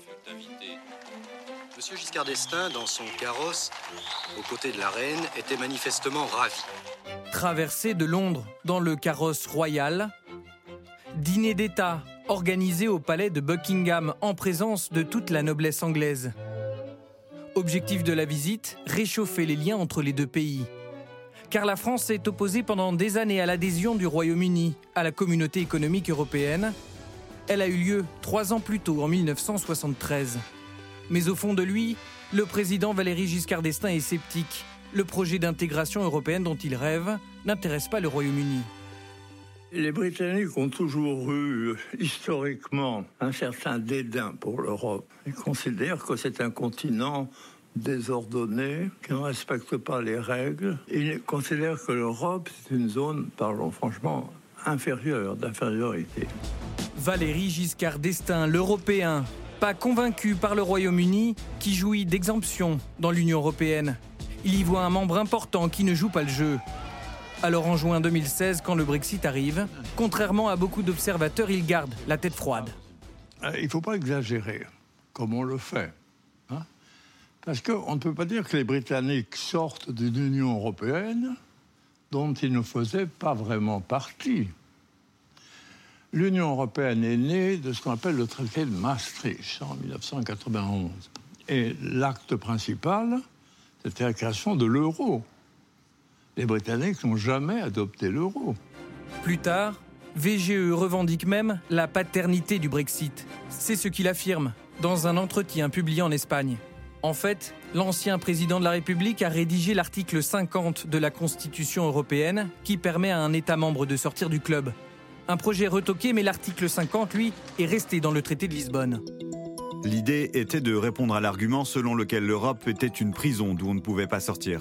S10: Monsieur Giscard d'Estaing, dans son carrosse, aux côtés de la reine, était manifestement ravi.
S9: Traversée de Londres dans le carrosse royal, dîner d'État organisé au palais de Buckingham en présence de toute la noblesse anglaise. Objectif de la visite, réchauffer les liens entre les deux pays. Car la France s'est opposée pendant des années à l'adhésion du Royaume-Uni à la communauté économique européenne. Elle a eu lieu trois ans plus tôt, en dix-neuf cent soixante-treize. Mais au fond de lui, le président Valéry Giscard d'Estaing est sceptique. Le projet d'intégration européenne dont il rêve n'intéresse pas le Royaume-Uni.
S11: Les Britanniques ont toujours eu, historiquement, un certain dédain pour l'Europe. Ils considèrent que c'est un continent désordonné, qui ne respecte pas les règles. Ils considèrent que l'Europe, c'est une zone, parlons franchement, inférieure, d'infériorité.
S9: Valéry Giscard d'Estaing, l'Européen, pas convaincu par le Royaume-Uni, qui jouit d'exemption dans l'Union européenne. Il y voit un membre important qui ne joue pas le jeu. Alors en juin deux mille seize, quand le Brexit arrive, contrairement à beaucoup d'observateurs, il garde la tête froide.
S11: Il ne faut pas exagérer, comme on le fait. Hein, parce qu'on ne peut pas dire que les Britanniques sortent d'une Union européenne dont ils ne faisaient pas vraiment partie. L'Union européenne est née de ce qu'on appelle le traité de Maastricht en dix-neuf cent quatre-vingt-onze. Et l'acte principal, c'était la création de l'euro. Les Britanniques n'ont jamais adopté l'euro.
S9: Plus tard, V G E revendique même la paternité du Brexit. C'est ce qu'il affirme dans un entretien publié en Espagne. En fait, l'ancien président de la République a rédigé l'article cinquante de la Constitution européenne qui permet à un État membre de sortir du club. Un projet retoqué, mais l'article cinquante, lui, est resté dans le traité de Lisbonne.
S12: L'idée était de répondre à l'argument selon lequel l'Europe était une prison d'où on ne pouvait pas sortir.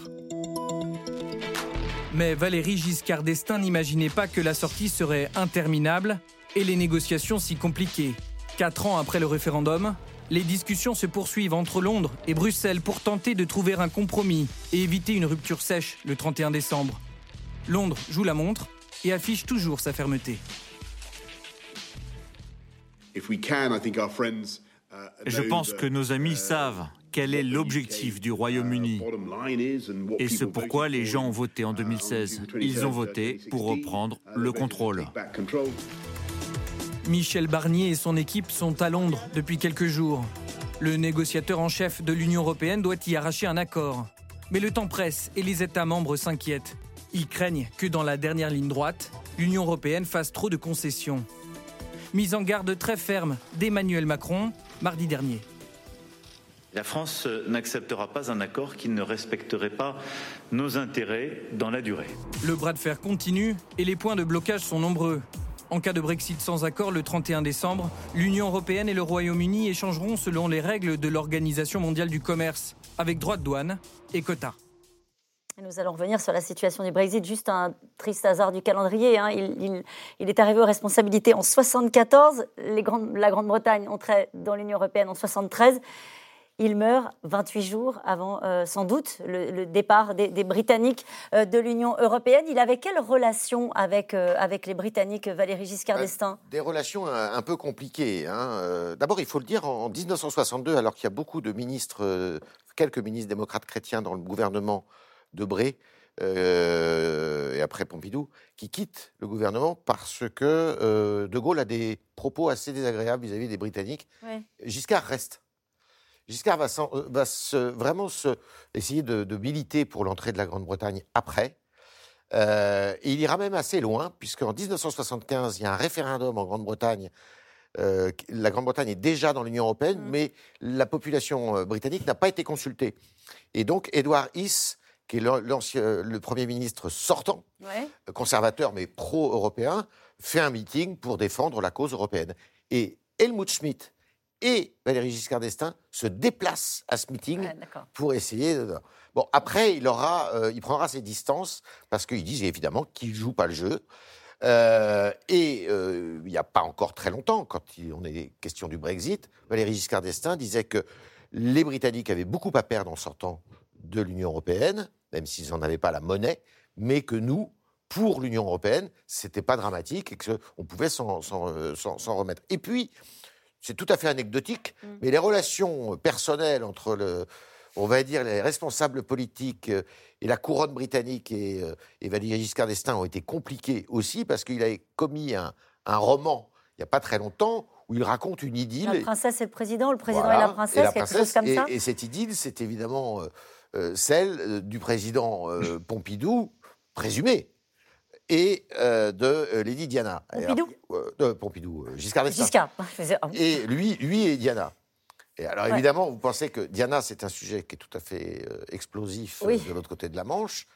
S9: Mais Valéry Giscard d'Estaing n'imaginait pas que la sortie serait interminable et les négociations si compliquées. Quatre ans après le référendum, les discussions se poursuivent entre Londres et Bruxelles pour tenter de trouver un compromis et éviter une rupture sèche le trente et un décembre. Londres joue la montre et affiche toujours sa fermeté.
S12: Je pense que nos amis savent quel est l'objectif du Royaume-Uni et ce pourquoi les gens ont voté en deux mille seize. Ils ont voté pour reprendre le contrôle.
S9: Michel Barnier et son équipe sont à Londres depuis quelques jours. Le négociateur en chef de l'Union européenne doit y arracher un accord. Mais le temps presse et les États membres s'inquiètent. Ils craignent que dans la dernière ligne droite, l'Union européenne fasse trop de concessions. Mise en garde très ferme d'Emmanuel Macron mardi dernier.
S13: La France n'acceptera pas un accord qui ne respecterait pas nos intérêts dans la durée.
S9: Le bras de fer continue et les points de blocage sont nombreux. En cas de Brexit sans accord le trente et un décembre, l'Union européenne et le Royaume-Uni échangeront selon les règles de l'Organisation mondiale du commerce, avec droits de douane et quotas.
S1: Nous allons revenir sur la situation du Brexit, juste un triste hasard du calendrier. Hein. Il, il, il est arrivé aux responsabilités en soixante-quatorze, les grandes, la Grande-Bretagne entrait dans l'Union européenne en soixante-treize. Il meurt vingt-huit jours avant, euh, sans doute, le, le départ des, des Britanniques euh, de l'Union européenne. Il avait quelle relation avec, euh, avec les Britanniques, Valéry Giscard d'Estaing ?
S2: euh, Des relations un, un peu compliquées. Hein. Euh, d'abord, il faut le dire, en dix-neuf cent soixante-deux, alors qu'il y a beaucoup de ministres, euh, quelques ministres démocrates chrétiens dans le gouvernement de Bray, euh, et après Pompidou, qui quittent le gouvernement parce que euh, De Gaulle a des propos assez désagréables vis-à-vis des Britanniques. Ouais. Giscard reste. Giscard va, va se, vraiment se, essayer de, de militer pour l'entrée de la Grande-Bretagne après. Euh, et il ira même assez loin, puisqu'en dix-neuf cent soixante-quinze, il y a un référendum en Grande-Bretagne. Euh, la Grande-Bretagne est déjà dans l'Union européenne, mmh. mais la population britannique n'a pas été consultée. Et donc, Edward Heath, qui est l'ancien, le Premier ministre sortant, ouais. conservateur mais pro-européen, fait un meeting pour défendre la cause européenne. Et Helmut Schmidt et Valéry Giscard d'Estaing se déplacent à ce meeting ouais, pour essayer de... Bon, après, il, aura, euh, il prendra ses distances, parce qu'ils disent évidemment qu'il ne joue pas le jeu. Euh, et euh, il n'y a pas encore très longtemps, quand il, on est question du Brexit, Valéry Giscard d'Estaing disait que les Britanniques avaient beaucoup à perdre en sortant de l'Union européenne, même s'ils n'en avaient pas la monnaie, mais que nous, pour l'Union européenne, ce n'était pas dramatique et qu'on pouvait s'en, s'en, s'en, s'en remettre. Et puis, c'est tout à fait anecdotique, mmh. mais les relations personnelles entre, le, on va dire, les responsables politiques et la couronne britannique et, et Valéry Giscard d'Estaing ont été compliquées aussi, parce qu'il a commis un, un roman, il n'y a pas très longtemps, où il raconte une idylle.
S1: La princesse et le président, le président voilà, et la princesse, et la princesse, quelque chose comme
S2: et,
S1: ça.
S2: Et cette idylle, c'est évidemment euh, euh, celle du président euh, Pompidou, présumé, et euh, de euh, Lady Diana.
S1: Pompidou
S2: alors, euh, de Pompidou, euh, Giscard d'Estaing.
S1: Giscard.
S2: Et lui, lui et Diana. Et alors, ouais. évidemment, vous pensez que Diana, c'est un sujet qui est tout à fait euh, explosif oui. euh, de l'autre côté de la Manche,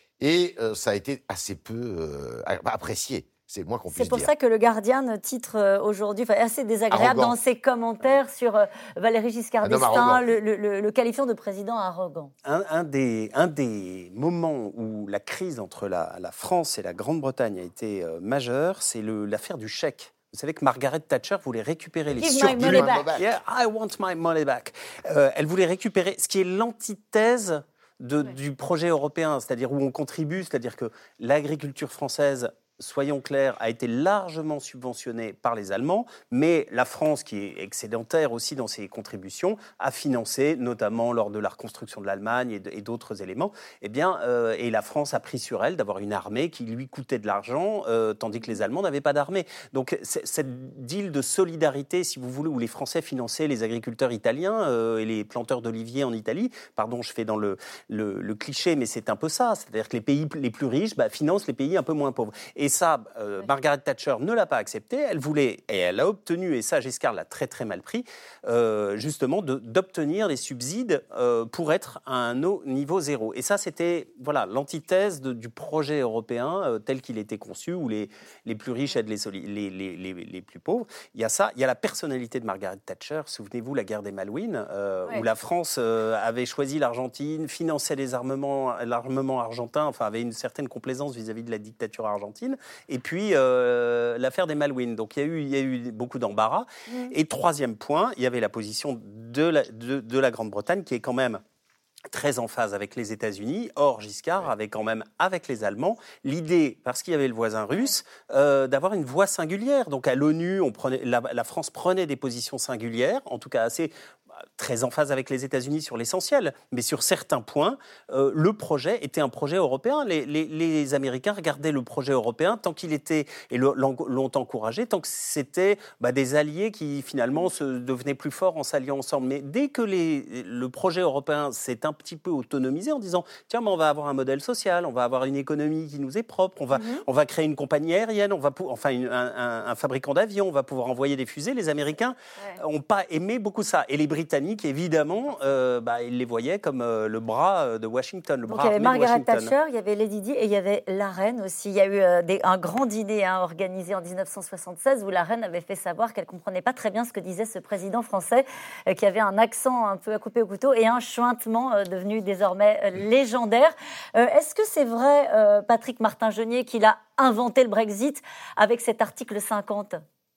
S2: et euh, ça a été assez peu euh, apprécié. C'est le moins qu'on puisse dire.
S1: C'est pour ça que le Guardian titre euh, aujourd'hui, enfin, assez désagréable arrogant. Dans ses commentaires ouais. sur euh, Valéry Giscard d'Estaing, le, le, le qualifiant de président arrogant.
S3: Un, un, des, un des moments où la crise entre la, la France et la Grande-Bretagne a été euh, majeure, c'est le, l'affaire du chèque. Vous savez que Margaret Thatcher voulait récupérer les
S1: surplus. Give my money back.
S3: Yeah, I want my money back. Euh, elle voulait récupérer ce qui est l'antithèse de, ouais. du projet européen, c'est-à-dire où on contribue, c'est-à-dire que l'agriculture française, soyons clairs, a été largement subventionnée par les Allemands, mais la France, qui est excédentaire aussi dans ses contributions, a financé, notamment lors de la reconstruction de l'Allemagne et, de, et d'autres éléments, eh bien, euh, et la France a pris sur elle d'avoir une armée qui lui coûtait de l'argent, euh, tandis que les Allemands n'avaient pas d'armée. Donc cette deal de solidarité, si vous voulez, où les Français finançaient les agriculteurs italiens euh, et les planteurs d'oliviers en Italie, pardon, je fais dans le, le, le cliché, mais c'est un peu ça, c'est-à-dire que les pays les plus riches bah, financent les pays un peu moins pauvres. Et ça, euh, Margaret Thatcher ne l'a pas accepté. Elle voulait, et elle a obtenu, et ça Giscard l'a très très mal pris, euh, justement de, d'obtenir les subsides euh, pour être à un niveau zéro. Et ça, c'était voilà, l'antithèse de, du projet européen euh, tel qu'il était conçu, où les, les plus riches aident les, soli- les, les, les, les plus pauvres. Il y a ça, il y a la personnalité de Margaret Thatcher. Souvenez-vous, la guerre des Malouines, euh, ouais. où la France euh, avait choisi l'Argentine, finançait les armements, l'armement argentin, enfin avait une certaine complaisance vis-à-vis de la dictature argentine. Et puis, euh, l'affaire des Malouines. Donc, il y a eu, il y a eu beaucoup d'embarras. Mmh. Et troisième point, il y avait la position de la, de, de la Grande-Bretagne qui est quand même très en phase avec les États-Unis. Or, Giscard avait quand même, avec les Allemands, l'idée, parce qu'il y avait le voisin russe, euh, d'avoir une voix singulière. Donc, à l'ONU, on prenait, la, la France prenait des positions singulières, en tout cas assez... très en phase avec les États-Unis sur l'essentiel, mais sur certains points, euh, le projet était un projet européen. Les, les, les Américains regardaient le projet européen tant qu'il était, et l'ont encouragé, tant que c'était bah, des alliés qui finalement se devenaient plus forts en s'alliant ensemble. Mais dès que les, le projet européen s'est un petit peu autonomisé en disant tiens, mais on va avoir un modèle social, on va avoir une économie qui nous est propre, on va, mm-hmm. on va créer une compagnie aérienne, on va pou- enfin une, un, un, un fabricant d'avions, on va pouvoir envoyer des fusées. Les Américains n'ont ouais. pas aimé beaucoup ça. Et les Britanniques, évidemment, euh, bah, ils les voyaient comme euh, le bras de Washington. Le
S1: Donc
S3: bras
S1: il y avait Margaret Thatcher, il y avait Lady Di et il y avait la reine aussi. Il y a eu euh, des, un grand dîner hein, organisé en dix-neuf cent soixante-seize où la reine avait fait savoir qu'elle ne comprenait pas très bien ce que disait ce président français, euh, qui avait un accent un peu à couper au couteau et un chuintement euh, devenu désormais euh, légendaire. Euh, est-ce que c'est vrai, euh, Patrick Martin-Genier, qu'il a inventé le Brexit avec cet article cinquante ?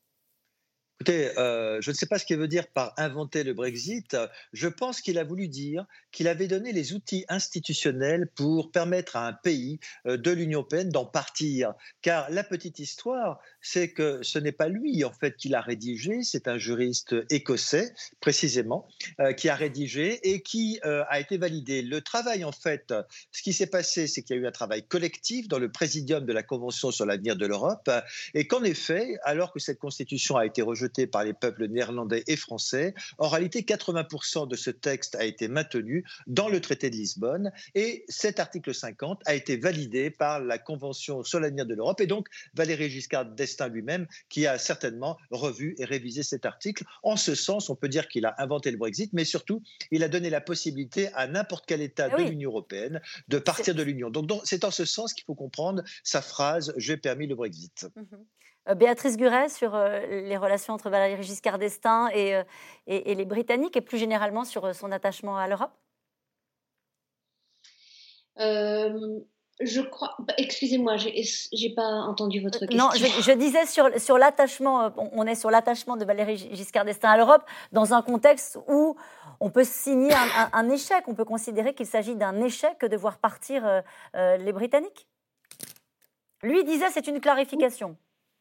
S5: Écoutez, euh, je ne sais pas ce qu'il veut dire par inventer le Brexit. Je pense qu'il a voulu dire qu'il avait donné les outils institutionnels pour permettre à un pays euh, de l'Union européenne d'en partir. Car la petite histoire, c'est que ce n'est pas lui en fait qui l'a rédigé, c'est un juriste écossais précisément euh, qui a rédigé et qui euh, a été validé. Le travail en fait, ce qui s'est passé, c'est qu'il y a eu un travail collectif dans le présidium de la Convention sur l'avenir de l'Europe et qu'en effet, alors que cette constitution a été rejetée par les peuples néerlandais et français, en réalité quatre-vingts pour cent de ce texte a été maintenu dans le traité de Lisbonne et cet article cinquante a été validé par la Convention sur l'avenir de l'Europe et donc Valéry Giscard d'Estaing lui-même qui a certainement revu et révisé cet article. En ce sens, on peut dire qu'il a inventé le Brexit, mais surtout, il a donné la possibilité à n'importe quel État
S1: oui.
S5: de l'Union européenne de partir c'est... de l'Union. Donc, donc c'est en ce sens qu'il faut comprendre sa phrase « J'ai permis le Brexit
S1: mm-hmm. ». Béatrice Guret, sur euh, les relations entre Valéry Giscard d'Estaing et, euh, et, et les Britanniques, et plus généralement sur euh, son attachement à l'Europe
S4: euh, Je crois... Excusez-moi, j'ai, j'ai pas entendu votre question.
S1: Non, je, je disais sur, sur l'attachement, on est sur l'attachement de Valéry Giscard d'Estaing à l'Europe, dans un contexte où on peut signer un, un, un échec, on peut considérer qu'il s'agit d'un échec de voir partir euh, euh, les Britanniques. Lui disait c'est une clarification.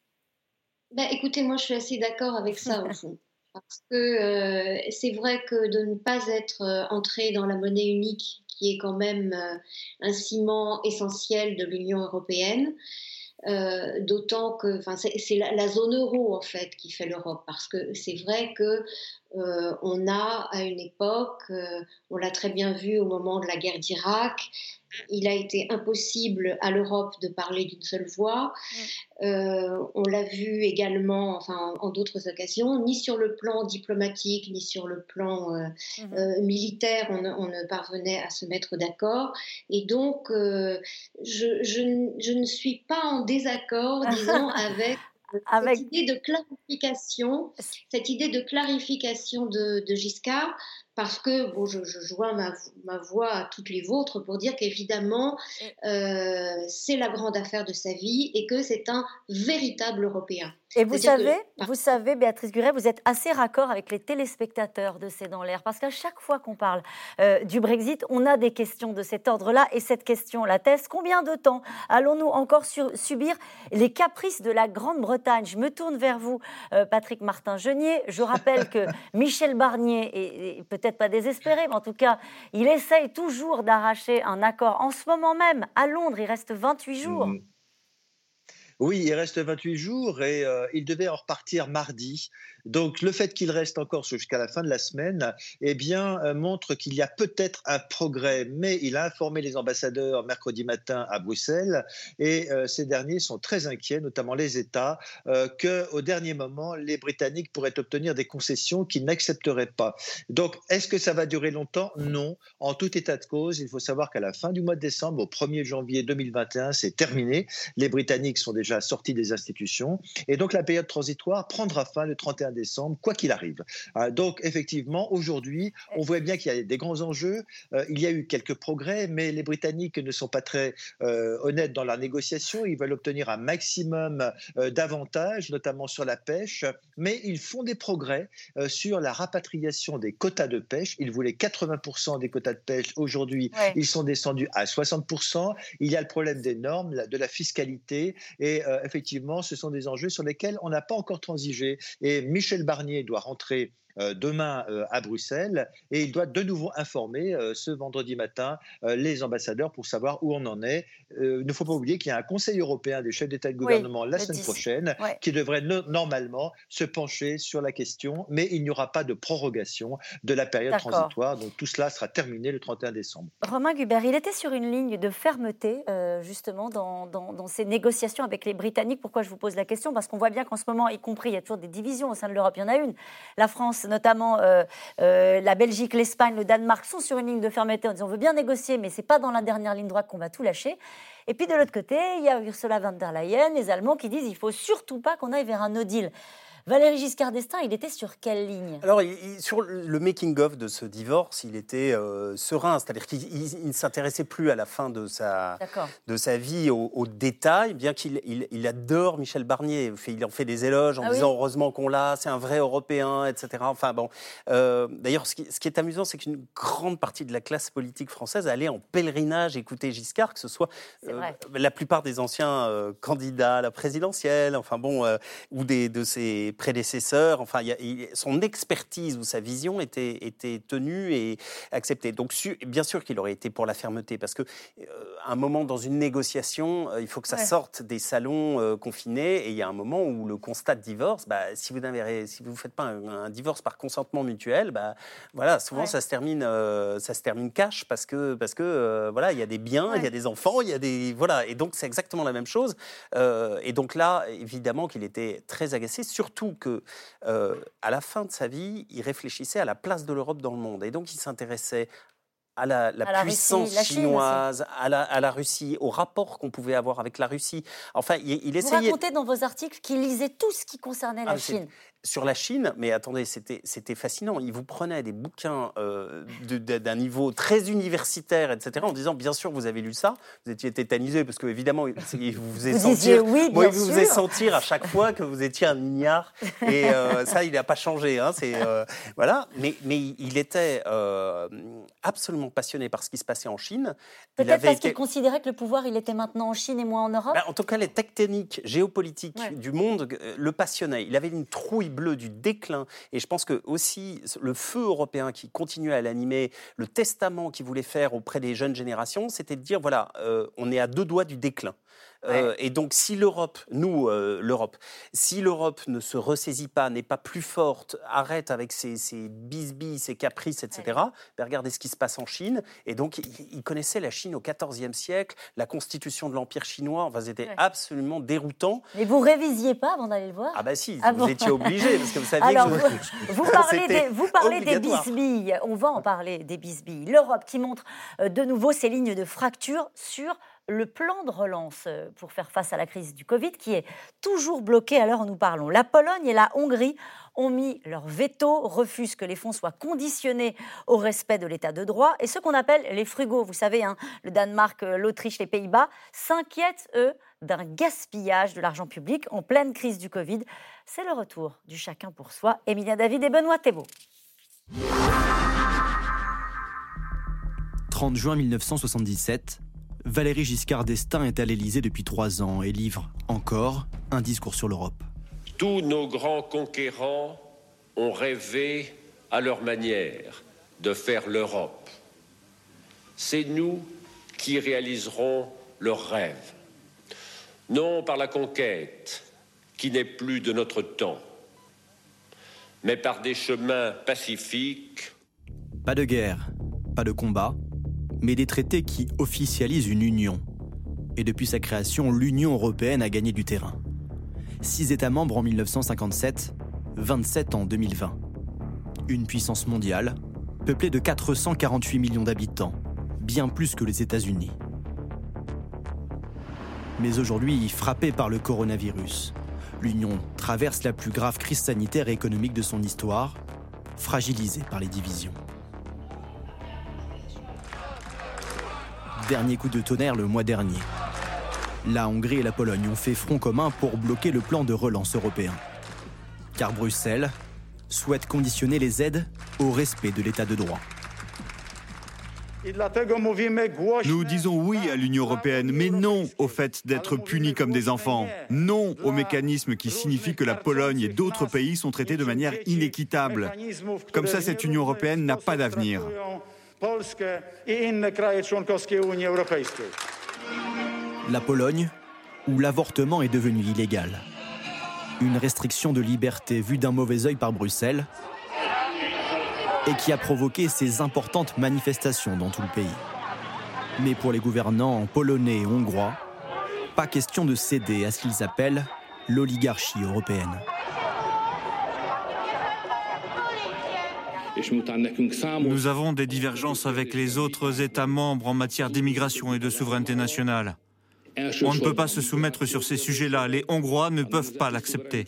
S4: Ben, écoutez, moi je suis assez d'accord avec ça au fond. Parce que euh, c'est vrai que de ne pas être euh, entré dans la monnaie unique, qui est quand même euh, un ciment essentiel de l'Union européenne, euh, d'autant que c'est, c'est la, la zone euro en fait qui fait l'Europe. Parce que c'est vrai que euh, on a à une époque, euh, on l'a très bien vu au moment de la guerre d'Irak, il a été impossible à l'Europe de parler d'une seule voix. Euh, on l'a vu également, enfin, en d'autres occasions, ni sur le plan diplomatique, ni sur le plan euh, mmh. euh, militaire, on, on ne parvenait à se mettre d'accord. Et donc, euh, je, je, je ne suis pas en désaccord, disons, avec... Avec... Cette idée de clarification, cette idée de clarification de, de Giscard, parce que bon, je, je joins ma, ma voix à toutes les vôtres pour dire qu'évidemment, euh, c'est la grande affaire de sa vie et que c'est un véritable Européen.
S1: Et vous savez, que... vous savez, Béatrice Guret, vous êtes assez raccord avec les téléspectateurs de C'est dans l'air, parce qu'à chaque fois qu'on parle euh, du Brexit, on a des questions de cet ordre-là, et cette question l'atteste. Combien de temps allons-nous encore sur, subir les caprices de la Grande-Bretagne ? Je me tourne vers vous, euh, Patrick Martin-Genier. Je rappelle que Michel Barnier est, est peut-être pas désespéré, mais en tout cas, il essaye toujours d'arracher un accord. En ce moment même, à Londres, il reste vingt-huit jours. Mmh.
S5: Oui, il reste vingt-huit jours et euh, il devait en repartir mardi. Donc, le fait qu'il reste encore jusqu'à la fin de la semaine, eh bien, euh, montre qu'il y a peut-être un progrès. Mais il a informé les ambassadeurs mercredi matin à Bruxelles et euh, ces derniers sont très inquiets, notamment les États, euh, qu'au dernier moment, les Britanniques pourraient obtenir des concessions qu'ils n'accepteraient pas. Donc, est-ce que ça va durer longtemps ? Non. En tout état de cause, il faut savoir qu'à la fin du mois de décembre, au premier janvier deux mille vingt et un, c'est terminé. Les Britanniques sont déjà sortis des institutions et donc la période transitoire prendra fin le trente et un décembre, quoi qu'il arrive. Donc effectivement, aujourd'hui, on voit bien qu'il y a des grands enjeux. Euh, il y a eu quelques progrès, mais les Britanniques ne sont pas très euh, honnêtes dans leur négociation. Ils veulent obtenir un maximum euh, d'avantages, notamment sur la pêche, mais ils font des progrès euh, sur la rapatriation des quotas de pêche. Ils voulaient quatre-vingts pour cent des quotas de pêche. Aujourd'hui, ouais. ils sont descendus à soixante pour cent. Il y a le problème des normes, de la fiscalité, et euh, effectivement, ce sont des enjeux sur lesquels on n'a pas encore transigé. Et Michel Barnier doit rentrer euh, demain euh, à Bruxelles et il doit de nouveau informer euh, ce vendredi matin euh, les ambassadeurs pour savoir où on en est. Euh, il ne faut pas oublier qu'il y a un Conseil européen des chefs d'État et de gouvernement oui, la semaine dix. prochaine ouais. qui devrait no- normalement se pencher sur la question, mais il n'y aura pas de prorogation de la période D'accord. transitoire. Donc tout cela sera terminé le trente et un décembre.
S1: Romain Gubert, il était sur une ligne de fermeté euh, justement dans, dans, dans ces négociations avec les Britanniques. Pourquoi je vous pose la question ? Parce qu'on voit bien qu'en ce moment, y compris, il y a toujours des divisions au sein de l'Europe. Il y en a une. La France, notamment euh, euh, la Belgique, l'Espagne, le Danemark sont sur une ligne de fermeté en disant on veut bien négocier, mais ce n'est pas dans la dernière ligne droite qu'on va tout lâcher. Et puis de l'autre côté, il y a Ursula von der Leyen, les Allemands qui disent il ne faut surtout pas qu'on aille vers un no deal. Valéry Giscard d'Estaing, il était sur quelle ligne ?
S3: Alors, il, il, sur le making-of de ce divorce, il était euh, serein, c'est-à-dire qu'il il, il ne s'intéressait plus à la fin de sa, de sa vie aux, aux détails, bien qu'il il, il adore Michel Barnier. Il en fait des éloges en ah disant oui heureusement qu'on l'a, c'est un vrai Européen, et cetera. Enfin bon, euh, d'ailleurs, ce qui, ce qui est amusant, c'est qu'une grande partie de la classe politique française allait en pèlerinage écouter Giscard, que ce soit euh, la plupart des anciens euh, candidats à la présidentielle, enfin bon, euh, ou des, de ses prédécesseurs, enfin, il y a, il, son expertise ou sa vision était, était tenue et acceptée. Donc, su, bien sûr qu'il aurait été pour la fermeté, parce qu'à euh, un moment dans une négociation, euh, il faut que ça ouais. sorte des salons euh, confinés, et il y a un moment où le constat de divorce, bah, si vous ne si vous faites pas un, un divorce par consentement mutuel, bah, voilà, souvent ouais. ça se termine, euh, ça se termine cash, parce que, parce que euh, voilà, il y a des biens, ouais. il y a des enfants, il y a des voilà, et donc c'est exactement la même chose. Euh, et donc là, évidemment qu'il était très agacé, surtout que euh, à la fin de sa vie, il réfléchissait à la place de l'Europe dans le monde. Et donc, il s'intéressait à la, la à puissance la Russie, chinoise, la à, la, à la Russie, au rapport qu'on pouvait avoir avec la Russie. Enfin, il, il essayait...
S1: Vous racontez dans vos articles qu'il lisait tout ce qui concernait la ah, Chine.
S3: Sur la Chine, mais attendez, c'était, c'était fascinant. Il vous prenait des bouquins euh, de, de, d'un niveau très universitaire, et cetera, en disant, bien sûr, vous avez lu ça. Vous étiez tétanisé, parce qu'évidemment, il vous faisait
S1: vous
S3: sentir...
S1: Oui,
S3: moi, il vous faisait sentir à chaque fois que vous étiez un ignare. Et euh, ça, il n'a pas changé. Hein, c'est, euh, voilà. Mais, mais il était euh, absolument passionné par ce qui se passait en Chine.
S1: Peut-être il avait parce été... qu'il considérait que le pouvoir, il était maintenant en Chine et moins en Europe.
S3: Ben, en tout cas, les tectoniques géopolitiques ouais. du monde le passionnaient. Il avait une trouille bleu du déclin. Et je pense que aussi le feu européen qui continuait à l'animer, le testament qu'il voulait faire auprès des jeunes générations, c'était de dire, voilà, euh, on est à deux doigts du déclin. Euh, ouais. Et donc, si l'Europe, nous, euh, l'Europe, si l'Europe ne se ressaisit pas, n'est pas plus forte, arrête avec ses, ses bisbilles, ses caprices, et cetera, ouais. ben regardez ce qui se passe en Chine. Et donc, il, il connaissait la Chine au quatorzième siècle, la constitution de l'Empire chinois, enfin, c'était ouais. absolument déroutant.
S1: Mais vous révisiez pas avant d'aller le voir ?
S3: Ah bah si, ah vous bon. étiez obligé, parce que vous saviez
S1: Alors,
S3: que...
S1: Vous, vous parlez, des, vous parlez des bisbilles, on va en parler des bisbilles. L'Europe qui montre euh, de nouveau ses lignes de fracture sur le plan de relance pour faire face à la crise du Covid qui est toujours bloqué à l'heure où nous parlons. La Pologne et la Hongrie ont mis leur veto, refusent que les fonds soient conditionnés au respect de l'état de droit. Et ceux qu'on appelle les frugaux, vous savez, hein, le Danemark, l'Autriche, les Pays-Bas, s'inquiètent, eux, d'un gaspillage de l'argent public en pleine crise du Covid. C'est le retour du chacun pour soi. Emilia David et Benoît Thébault.
S14: trente juin mille neuf cent soixante-dix-sept, Valéry Giscard d'Estaing est à l'Élysée depuis trois ans et livre encore un discours sur l'Europe.
S8: Tous nos grands conquérants ont rêvé à leur manière de faire l'Europe. C'est nous qui réaliserons leurs rêves. Non par la conquête, qui n'est plus de notre temps, mais par des chemins pacifiques.
S14: Pas de guerre, pas de combat, mais des traités qui officialisent une union. Et depuis sa création, l'Union européenne a gagné du terrain. Six États membres en mille neuf cent cinquante-sept, vingt-sept en deux mille vingt. Une puissance mondiale, peuplée de quatre cent quarante-huit millions d'habitants, bien plus que les États-Unis. Mais aujourd'hui, frappée par le coronavirus, l'Union traverse la plus grave crise sanitaire et économique de son histoire, fragilisée par les divisions. Dernier coup de tonnerre le mois dernier. La Hongrie et la Pologne ont fait front commun pour bloquer le plan de relance européen. Car Bruxelles souhaite conditionner les aides au respect de l'état de droit.
S12: Nous disons oui à l'Union européenne, mais non au fait d'être punis comme des enfants. Non au mécanisme qui signifie que la Pologne et d'autres pays sont traités de manière inéquitable. Comme ça, cette Union européenne n'a pas d'avenir.
S14: La Pologne, où l'avortement est devenu illégal. Une restriction de liberté vue d'un mauvais œil par Bruxelles et qui a provoqué ces importantes manifestations dans tout le pays. Mais pour les gouvernants polonais et hongrois, pas question de céder à ce qu'ils appellent l'oligarchie européenne.
S12: Nous avons des divergences avec les autres États membres en matière d'immigration et de souveraineté nationale. On ne peut pas se soumettre sur ces sujets-là. Les Hongrois ne peuvent pas l'accepter.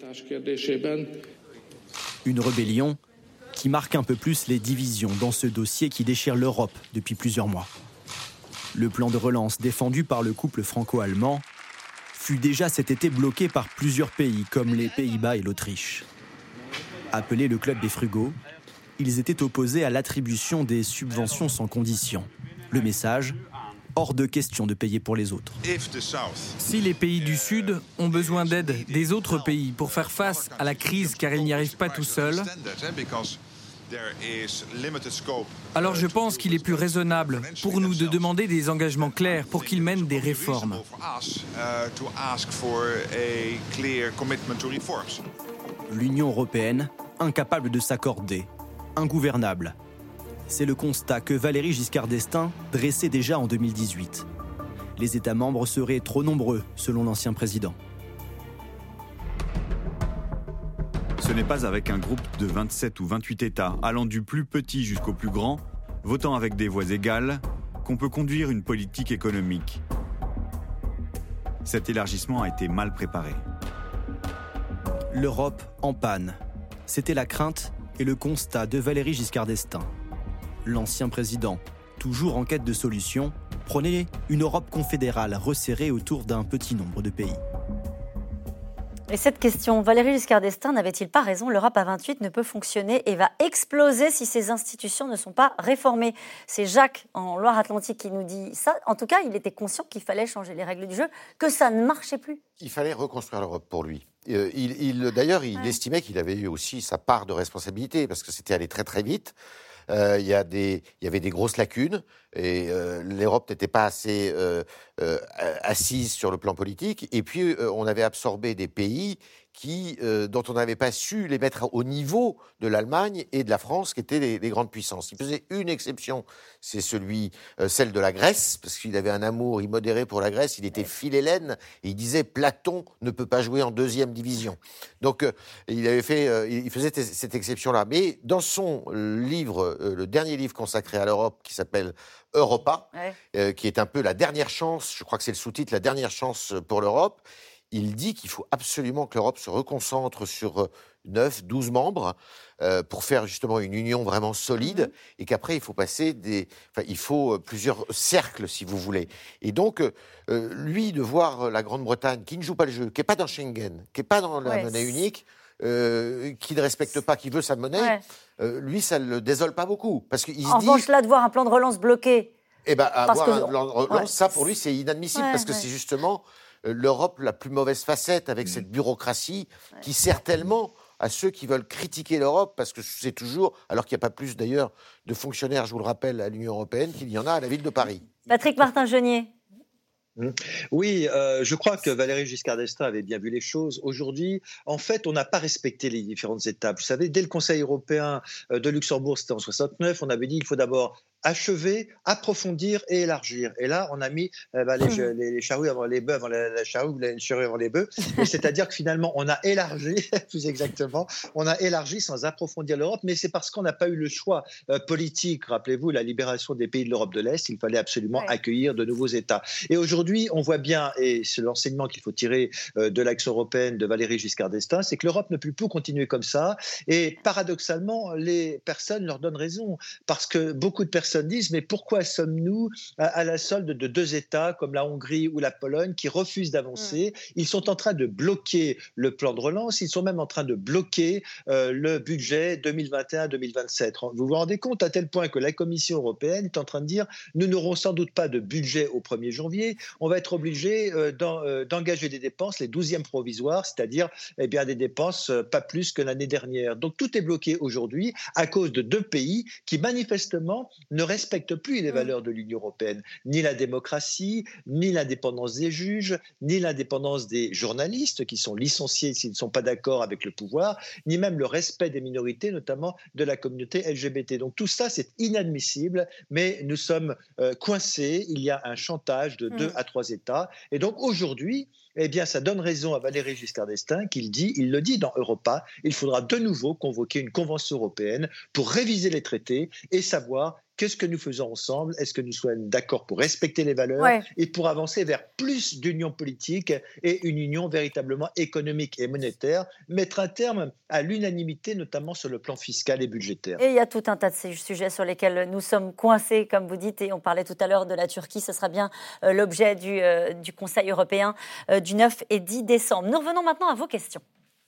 S14: Une rébellion qui marque un peu plus les divisions dans ce dossier qui déchire l'Europe depuis plusieurs mois. Le plan de relance défendu par le couple franco-allemand fut déjà cet été bloqué par plusieurs pays comme les Pays-Bas et l'Autriche. Appelés le club des frugaux, ils étaient opposés à l'attribution des subventions sans condition. Le message, hors de question de payer pour les autres.
S9: Si les pays du Sud ont besoin d'aide des autres pays pour faire face à la crise car ils n'y arrivent pas tout seuls, alors je pense qu'il est plus raisonnable pour nous de demander des engagements clairs pour qu'ils mènent des réformes.
S14: L'Union européenne, incapable de s'accorder, ingouvernable. C'est le constat que Valéry Giscard d'Estaing dressait déjà en deux mille dix-huit. Les États membres seraient trop nombreux, selon l'ancien président.
S12: Ce n'est pas avec un groupe de vingt-sept ou vingt-huit États, allant du plus petit jusqu'au plus grand, votant avec des voix égales, qu'on peut conduire une politique économique. Cet élargissement a été mal préparé.
S14: L'Europe en panne. C'était la crainte et le constat de Valéry Giscard d'Estaing. L'ancien président, toujours en quête de solutions, prônait une Europe confédérale resserrée autour d'un petit nombre de pays.
S1: Et cette question, Valéry Giscard d'Estaing n'avait-il pas raison? L'Europe à vingt-huit ne peut fonctionner et va exploser si ses institutions ne sont pas réformées. C'est Jacques, en Loire-Atlantique, qui nous dit ça. En tout cas, il était conscient qu'il fallait changer les règles du jeu, que ça ne marchait plus.
S2: Il fallait reconstruire l'Europe pour lui. Euh, il, il, d'ailleurs, il ouais. estimait qu'il avait eu aussi sa part de responsabilité, parce que c'était allé très très vite. Euh, il, y a des, il y avait des grosses lacunes et euh, l'Europe n'était pas assez euh, euh, assise sur le plan politique. Et puis, euh, on avait absorbé des pays qui, euh, dont on n'avait pas su les mettre au niveau de l'Allemagne et de la France, qui étaient les, les grandes puissances. Il faisait une exception, c'est celui, euh, celle de la Grèce, parce qu'il avait un amour immodéré pour la Grèce. Il était philhellène et il disait Platon ne peut pas jouer en deuxième division. Donc, euh, il avait fait, euh, il faisait t- cette exception-là. Mais dans son livre, euh, le dernier livre consacré à l'Europe, qui s'appelle Europa, ouais. euh, qui est un peu la dernière chance, je crois que c'est le sous-titre, la dernière chance pour l'Europe. Il dit qu'il faut absolument que l'Europe se reconcentre sur neuf, douze membres euh, pour faire justement une union vraiment solide mmh. et qu'après, il faut passer des... Enfin, il faut plusieurs cercles, si vous voulez. Et donc, euh, lui, de voir la Grande-Bretagne qui ne joue pas le jeu, qui n'est pas dans Schengen, qui n'est pas dans la ouais, monnaie unique, euh, qui ne respecte pas, qui veut sa monnaie, ouais. euh, lui, ça ne le désole pas beaucoup. Parce qu'il
S1: en
S2: se dit...
S1: revanche, là, de voir un plan de relance bloqué...
S2: Eh bien, avoir
S1: que...
S2: un plan de relance, ouais. ça, pour lui, c'est inadmissible, ouais, parce que ouais. c'est justement... l'Europe la plus mauvaise facette avec mmh. cette bureaucratie ouais. qui sert tellement à ceux qui veulent critiquer l'Europe, parce que c'est toujours, alors qu'il n'y a pas plus d'ailleurs de fonctionnaires, je vous le rappelle, à l'Union européenne qu'il y en a à la ville de Paris.
S1: Patrick Martin-Genier.
S5: Oui, euh, je crois que Valéry Giscard d'Estaing avait bien vu les choses. Aujourd'hui, en fait, on n'a pas respecté les différentes étapes. Vous savez, dès le Conseil européen de Luxembourg, c'était en soixante-neuf, on avait dit qu'il faut d'abord achever, approfondir et élargir. Et là, on a mis euh, bah, les, les, les charrues avant les bœufs, avant la, la charrue, les charrues avant les bœufs. Et c'est-à-dire que finalement, on a élargi, plus exactement, on a élargi sans approfondir l'Europe, mais c'est parce qu'on n'a pas eu le choix euh, politique. Rappelez-vous, la libération des pays de l'Europe de l'Est, il fallait absolument ouais. accueillir de nouveaux États. Et aujourd'hui, on voit bien, et c'est l'enseignement qu'il faut tirer euh, de l'axe européenne de Valéry Giscard d'Estaing, c'est que l'Europe ne peut plus continuer comme ça. Et paradoxalement, les personnes leur donnent raison, parce que beaucoup de personnes personnes disent, mais pourquoi sommes-nous à, à la solde de deux États comme la Hongrie ou la Pologne qui refusent d'avancer? Mmh. Ils sont en train de bloquer le plan de relance, ils sont même en train de bloquer euh, le budget deux mille vingt et un deux mille vingt-sept. Vous vous rendez compte à tel point que la Commission européenne est en train de dire, nous n'aurons sans doute pas de budget au premier janvier, on va être obligé euh, d'en, euh, d'engager des dépenses, les douzièmes provisoires, c'est-à-dire eh bien, des dépenses euh, pas plus que l'année dernière. Donc tout est bloqué aujourd'hui à cause de deux pays qui manifestement ne respectent plus les valeurs de l'Union européenne, ni la démocratie, ni l'indépendance des juges, ni l'indépendance des journalistes qui sont licenciés s'ils ne sont pas d'accord avec le pouvoir, ni même le respect des minorités, notamment de la communauté L G B T. Donc tout ça, c'est inadmissible, mais nous sommes euh, coincés. Il y a un chantage de deux mmh. à trois États. Et donc aujourd'hui, eh bien, ça donne raison à Valéry Giscard d'Estaing qu'il dit, il le dit dans Europa, il faudra de nouveau convoquer une convention européenne pour réviser les traités et savoir qu'est-ce que nous faisons ensemble. Est-ce que nous sommes d'accord pour respecter les valeurs ouais. et pour avancer vers plus d'union politique et une union véritablement économique et monétaire, mettre un terme à l'unanimité, notamment sur le plan fiscal et budgétaire.
S1: Et il y a tout un tas de ces sujets sur lesquels nous sommes coincés, comme vous dites, et on parlait tout à l'heure de la Turquie. Ce sera bien euh, l'objet du, euh, du Conseil européen euh, du neuf et dix décembre. Nous revenons maintenant à vos questions.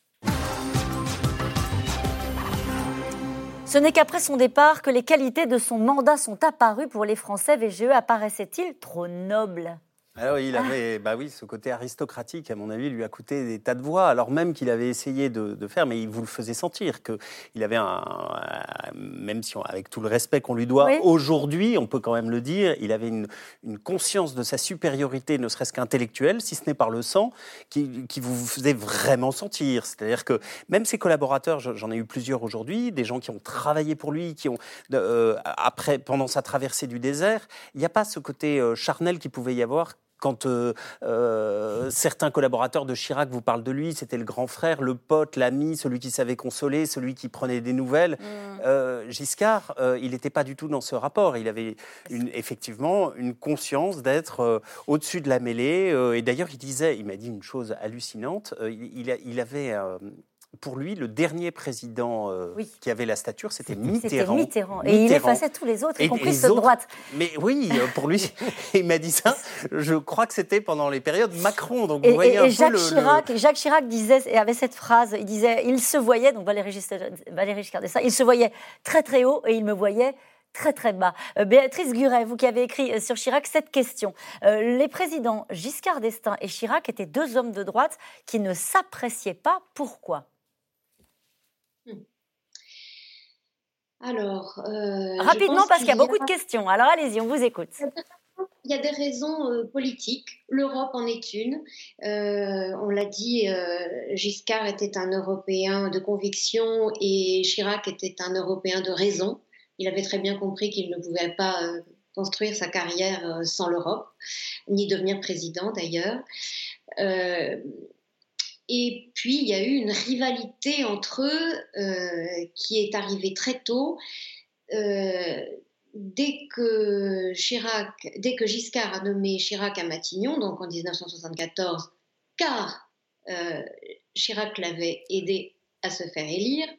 S1: Ce n'est qu'après son départ que les qualités de son mandat sont apparues pour les Français. V G E apparaissait-il trop noble ?
S3: Alors, il avait, ah. bah oui, ce côté aristocratique, à mon avis, lui a coûté des tas de voix, alors même qu'il avait essayé de, de faire, mais il vous le faisait sentir, qu'il avait un, un même si on, avec tout le respect qu'on lui doit oui. aujourd'hui, on peut quand même le dire, il avait une, une conscience de sa supériorité, ne serait-ce qu'intellectuelle, si ce n'est par le sang, qui, qui vous faisait vraiment sentir. C'est-à-dire que même ses collaborateurs, j'en ai eu plusieurs aujourd'hui, des gens qui ont travaillé pour lui, qui ont, euh, après, pendant sa traversée du désert, il n'y a pas ce côté euh, charnel qu'il pouvait y avoir quand euh, euh, certains collaborateurs de Chirac vous parlent de lui, c'était le grand frère, le pote, l'ami, celui qui savait consoler, celui qui prenait des nouvelles. Mmh. Euh, Giscard, euh, il n'était pas du tout dans ce rapport. Il avait une, effectivement une conscience d'être euh, au-dessus de la mêlée. Euh, et d'ailleurs, il disait, il m'a dit une chose hallucinante. Euh, il, il, il avait... Euh, Pour lui, le dernier président euh, oui. qui avait la stature, c'était Mitterrand.
S1: C'était Mitterrand. Et Mitterrand. Il effaçait tous les autres, y compris ceux de droite.
S3: Mais oui, pour lui, il m'a dit ça. Je crois que c'était pendant les périodes Macron. Donc
S1: et,
S3: vous voyez
S1: et,
S3: un
S1: et
S3: peu
S1: Jacques,
S3: le,
S1: Chirac,
S3: le...
S1: Jacques Chirac disait, et avait cette phrase, il disait, il se voyait, donc Valéry Giscard d'Estaing, il se voyait très très haut et il me voyait très très bas. Euh, Béatrice Guret, vous qui avez écrit euh, sur Chirac cette question. Euh, les présidents Giscard d'Estaing et Chirac étaient deux hommes de droite qui ne s'appréciaient pas. Pourquoi ?
S4: Alors, euh,
S1: rapidement, parce qu'il y a beaucoup
S4: a...
S1: de questions. Alors, allez-y, on vous écoute.
S4: Il y a des raisons euh, politiques. L'Europe en est une. Euh, on l'a dit, euh, Giscard était un Européen de conviction et Chirac était un Européen de raison. Il avait très bien compris qu'il ne pouvait pas euh, construire sa carrière euh, sans l'Europe, ni devenir président d'ailleurs. Euh, Et puis, il y a eu une rivalité entre eux euh, qui est arrivée très tôt. Euh, dès que Chirac, dès que Giscard a nommé Chirac à Matignon, donc en dix-neuf cent soixante-quatorze, car euh, Chirac l'avait aidé à se faire élire,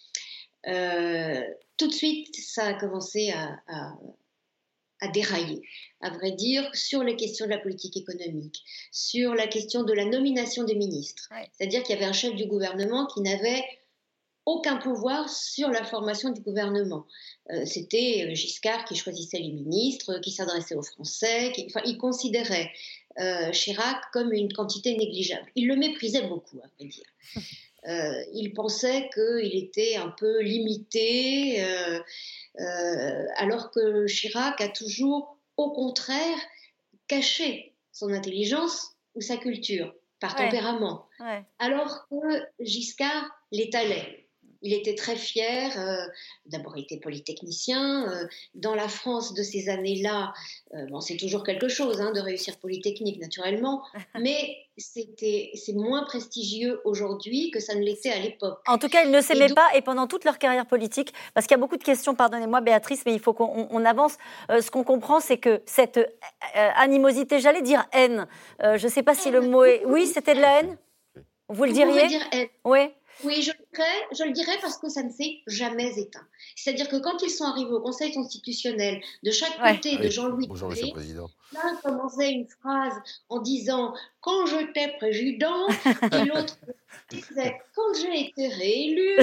S4: euh, tout de suite, ça a commencé à... à à dérailler, à vrai dire, sur les questions de la politique économique, sur la question de la nomination des ministres. Ouais. C'est-à-dire qu'il y avait un chef du gouvernement qui n'avait aucun pouvoir sur la formation du gouvernement. Euh, c'était Giscard qui choisissait les ministres, qui s'adressait aux Français, qui, enfin, il considérait euh, Chirac comme une quantité négligeable. Il le méprisait beaucoup, à vrai dire. Euh, il pensait qu'il était un peu limité, euh, euh, alors que Chirac a toujours, au contraire, caché son intelligence ou sa culture, par ouais. tempérament. Ouais. Alors que Giscard l'étalait. Il était très fier, euh, d'abord il était polytechnicien, euh, dans la France de ces années-là, euh, bon, c'est toujours quelque chose hein, de réussir Polytechnique naturellement, mais c'était, c'est moins prestigieux aujourd'hui que ça ne l'était à l'époque.
S1: En tout cas, ils ne s'aimaient et donc... pas et pendant toute leur carrière politique, parce qu'il y a beaucoup de questions, pardonnez-moi Béatrice, mais il faut qu'on on avance. Euh, ce qu'on comprend, c'est que cette euh, animosité, j'allais dire haine, euh, je ne sais pas si le mot est... Oui, c'était de la haine ? Vous le diriez ?
S4: dire haine.
S1: Oui.
S4: Oui, je je le dirais parce que ça ne s'est jamais éteint. C'est-à-dire que quand ils sont arrivés au Conseil constitutionnel, de chaque
S1: Ouais.
S4: côté de
S2: Oui.
S4: Jean-Louis
S2: Bonjour, Monsieur le
S4: Debré,
S2: Président.
S4: l'un commençait une phrase en disant « Quand j'étais président » et l'autre disait « Quand j'ai été réélu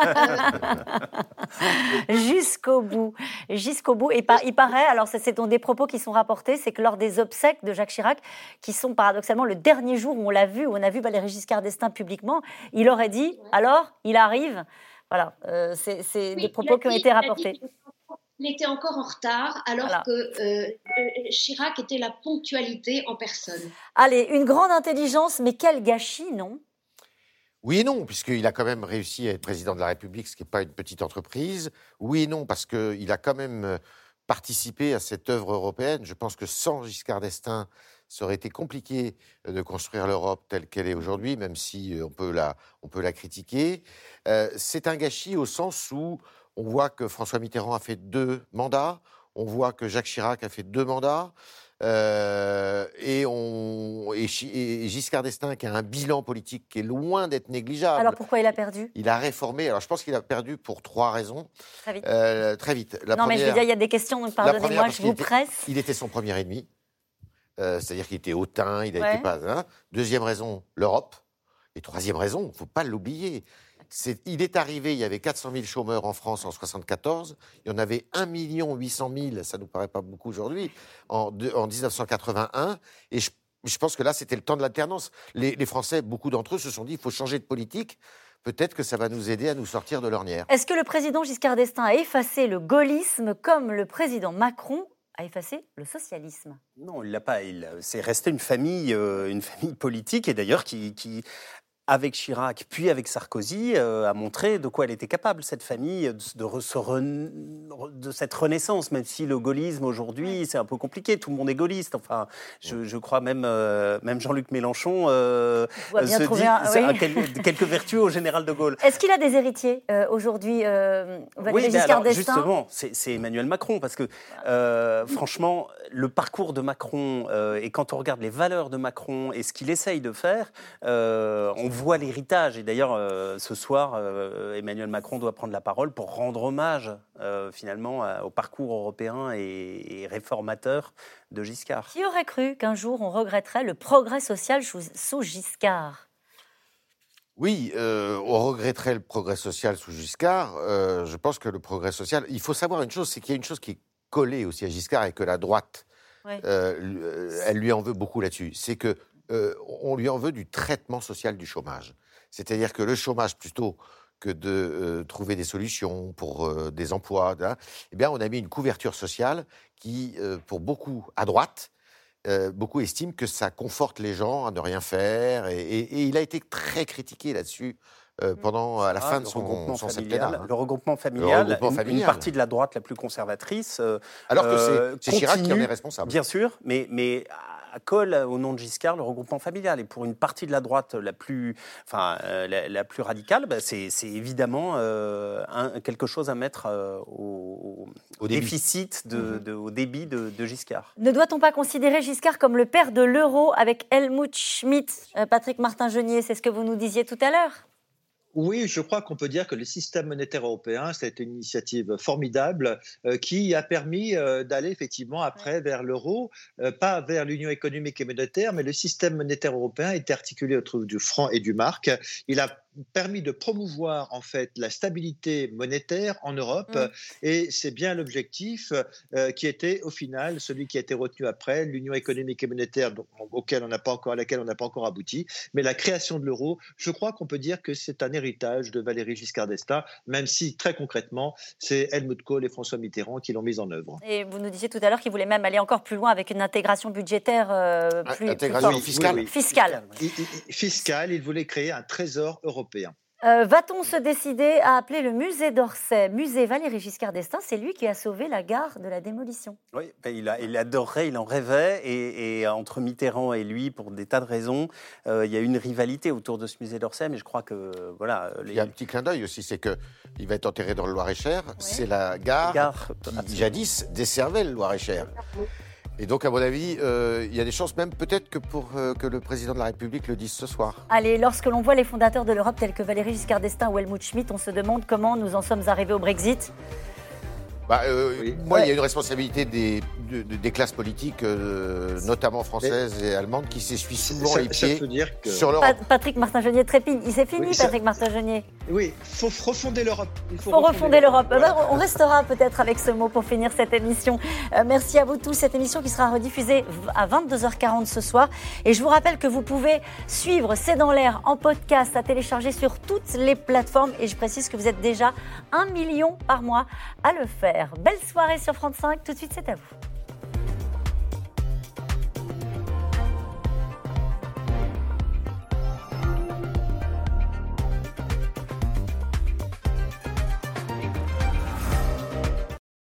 S4: euh, ».
S1: Jusqu'au bout, jusqu'au bout. Et par- il paraît, alors c'est, c'est des propos qui sont rapportés, c'est que lors des obsèques de Jacques Chirac, qui sont paradoxalement le dernier jour où on l'a vu, où on a vu Valéry Giscard d'Estaing publiquement, il aurait dit « Alors, il arrive ». Voilà, euh, c'est, c'est
S4: Oui,
S1: des
S4: il
S1: propos
S4: a
S1: qui ont
S4: dit-
S1: été
S4: il a
S1: rapportés.
S4: dit qu'il était encore en retard, alors
S1: Voilà.
S4: que euh, euh, Chirac était la ponctualité en personne.
S1: Allez, une grande intelligence, mais quel gâchis, non ?
S2: Oui et non, puisqu'il a quand même réussi à être président de la République, ce qui n'est pas une petite entreprise. Oui et non, parce qu'il a quand même euh, participé à cette œuvre européenne. Je pense que sans Giscard d'Estaing, ça aurait été compliqué euh, de construire l'Europe telle qu'elle est aujourd'hui, même si euh, on peut la, on peut la critiquer. Euh, c'est un gâchis au sens où on voit que François Mitterrand a fait deux mandats, on voit que Jacques Chirac a fait deux mandats, euh, et, on, et, Chi- et Giscard d'Estaing, qui a un bilan politique qui est loin d'être négligeable.
S1: Alors pourquoi il a perdu ?
S2: Il a réformé. Alors, je pense qu'il a perdu pour trois raisons.
S1: Très vite.
S2: Euh, très vite. La
S1: non, mais je veux
S2: première-
S1: dire, il y a des questions, donc
S2: la
S1: pardonnez-moi,
S2: première, parce
S1: je
S2: qu'il
S1: vous
S2: était-
S1: presse.
S2: Il était son premier ennemi. Euh, c'est-à-dire qu'il était hautain, il
S1: Ouais.
S2: n'était pas. Hein. Deuxième raison, l'Europe. Et troisième raison, il ne faut pas l'oublier. C'est, il est arrivé, il y avait quatre cent mille chômeurs en France en soixante-quatorze. Il y en avait un million huit cent mille, ça ne nous paraît pas beaucoup aujourd'hui, en, de- en dix-neuf cent quatre-vingt-un. Et je, je pense que là, c'était le temps de l'alternance. Les, les Français, beaucoup d'entre eux se sont dit, il faut changer de politique. Peut-être que ça va nous aider à nous sortir de l'ornière.
S1: Est-ce que le président Giscard d'Estaing a effacé le gaullisme comme le président Macron a effacé le socialisme ?
S3: Non, il l'a pas. Il, c'est resté une famille, euh, une famille politique, et d'ailleurs qui, qui, avec Chirac, puis avec Sarkozy, euh, a montré de quoi elle était capable, cette famille, de, de, re- se ren- de cette renaissance, même si le gaullisme, aujourd'hui, c'est un peu compliqué, tout le monde est gaulliste. Enfin, je, je crois même, euh, même Jean-Luc Mélenchon euh,
S1: On va bien
S3: se
S1: trouver
S3: dit
S1: un-
S3: a
S1: oui.
S3: quel- quelques vertus au général de Gaulle.
S1: Est-ce qu'il a des héritiers euh, aujourd'hui, euh, Valéry
S3: Oui, mais
S1: Giscard
S3: alors,
S1: d'Estaing ?
S3: justement, c'est, c'est Emmanuel Macron, parce que euh, franchement, le parcours de Macron, euh, et quand on regarde les valeurs de Macron et ce qu'il essaye de faire, euh, on voit l'héritage. Et d'ailleurs, euh, ce soir, euh, Emmanuel Macron doit prendre la parole pour rendre hommage, euh, finalement, à- au parcours européen et, et réformateur de Giscard.
S1: Qui aurait cru qu'un jour on regretterait le progrès social sous, sous Giscard ?
S2: Oui, euh, on regretterait le progrès social sous Giscard. Euh, je pense que le progrès social... Il faut savoir une chose, c'est qu'il y a une chose qui est collée aussi à Giscard et que la droite,
S1: Ouais.
S2: euh, lui- euh, elle lui en veut beaucoup là-dessus. C'est que euh, on lui en veut du traitement social du chômage. C'est-à-dire que le chômage, plutôt que de euh, trouver des solutions pour euh, des emplois, hein, eh bien, on a mis une couverture sociale qui, euh, pour beaucoup à droite, euh, beaucoup estiment que ça conforte les gens à ne rien faire. Et, et- et il a été très critiqué là-dessus euh, pendant à la
S3: Ah,
S2: fin
S3: le
S2: de son,
S3: regroupement
S2: son
S3: familial,
S2: septennat. hein.
S3: le regroupement
S2: Le
S3: familial,
S2: regroupement
S3: une-
S2: familial.
S3: une partie de la droite la plus conservatrice. euh,
S2: Alors que c'est-
S3: euh,
S2: c'est Chirac qui en
S3: continue,
S2: est responsable.
S3: Bien sûr, mais, mais à colle au nom de Giscard le regroupement familial. Et pour une partie de la droite la plus, enfin, euh, la, la plus radicale, bah, c'est, c'est évidemment euh, un- quelque chose à mettre euh, au,
S2: Au débit.
S3: déficit, de, de- au débit de, de Giscard.
S1: Ne doit-on pas considérer Giscard comme le père de l'euro avec Helmut Schmidt ? Euh, Patrick Martin-Genier, c'est ce que vous nous disiez tout à l'heure.
S5: Oui, je crois qu'on peut dire que le système monétaire européen, ça a été une initiative formidable euh, qui a permis euh, d'aller effectivement après vers l'euro, euh, pas vers l'union économique et monétaire, mais le système monétaire européen était articulé autour du franc et du mark. Il a permis de promouvoir en fait la stabilité monétaire en Europe
S1: Mmh.
S5: et c'est bien l'objectif euh, qui était au final celui qui a été retenu après l'union économique et monétaire dont- auquel on n'a pas encore à laquelle on n'a pas encore abouti, mais la création de l'euro, je crois qu'on peut dire que c'est un héritage de Valéry Giscard d'Estaing, même si très concrètement c'est Helmut Kohl et François Mitterrand qui l'ont mise en œuvre.
S1: Et vous nous disiez tout à l'heure qu'il voulait même aller encore plus loin avec une intégration budgétaire euh, plus,
S2: Intégration
S1: plus forte.
S2: fiscale.
S5: Oui, oui.
S1: Fiscale.
S5: Il- il- Fiscal, il voulait créer un trésor européen.
S1: Euh, va-t-on se décider à appeler le musée d'Orsay musée Valéry Giscard d'Estaing ? C'est lui qui a sauvé la gare de la démolition.
S3: Oui, ben, il, a, il adorait, il en rêvait, et, et entre Mitterrand et lui, pour des tas de raisons, euh, il y a une rivalité autour de ce musée d'Orsay, mais je crois que voilà. Les...
S2: Il y a un petit clin d'œil aussi, c'est qu'il va être enterré dans le Loir-et-Cher. C'est la gare,
S3: Gare,
S2: qui, jadis, desservait le Loir-et-Cher. Et donc, à mon avis, euh, il y a des chances même peut-être que pour euh, que le président de la République le dise ce soir.
S1: Allez, lorsque l'on voit les fondateurs de l'Europe tels que Valéry Giscard d'Estaing ou Helmut Schmidt, on se demande comment nous en sommes arrivés au Brexit.
S2: Bah, euh,
S5: Oui.
S2: Moi,
S1: Ouais.
S2: il y a une responsabilité des, de- de- des classes politiques, euh, notamment françaises et allemandes, qui s'essuient souvent
S5: Ça-
S2: les
S5: ça
S2: pieds
S5: veut dire que-
S2: sur l'Europe.
S1: Pat- Patrick Martin-Genier trépigne. Il s'est fini,
S15: Oui, ça-
S1: Patrick Martin-Genier.
S15: Oui, il faut refonder l'Europe. Il
S1: Il faut refonder l'Europe.
S15: Voilà.
S1: Alors, on restera peut-être avec ce mot pour finir cette émission. Euh, merci à vous tous. Cette émission qui sera rediffusée à vingt-deux heures quarante ce soir. Et je vous rappelle que vous pouvez suivre C'est dans l'air en podcast à télécharger sur toutes les plateformes. Et je précise que vous êtes déjà un million par mois à le faire. Belle soirée sur France cinq. Tout de suite, c'est à vous.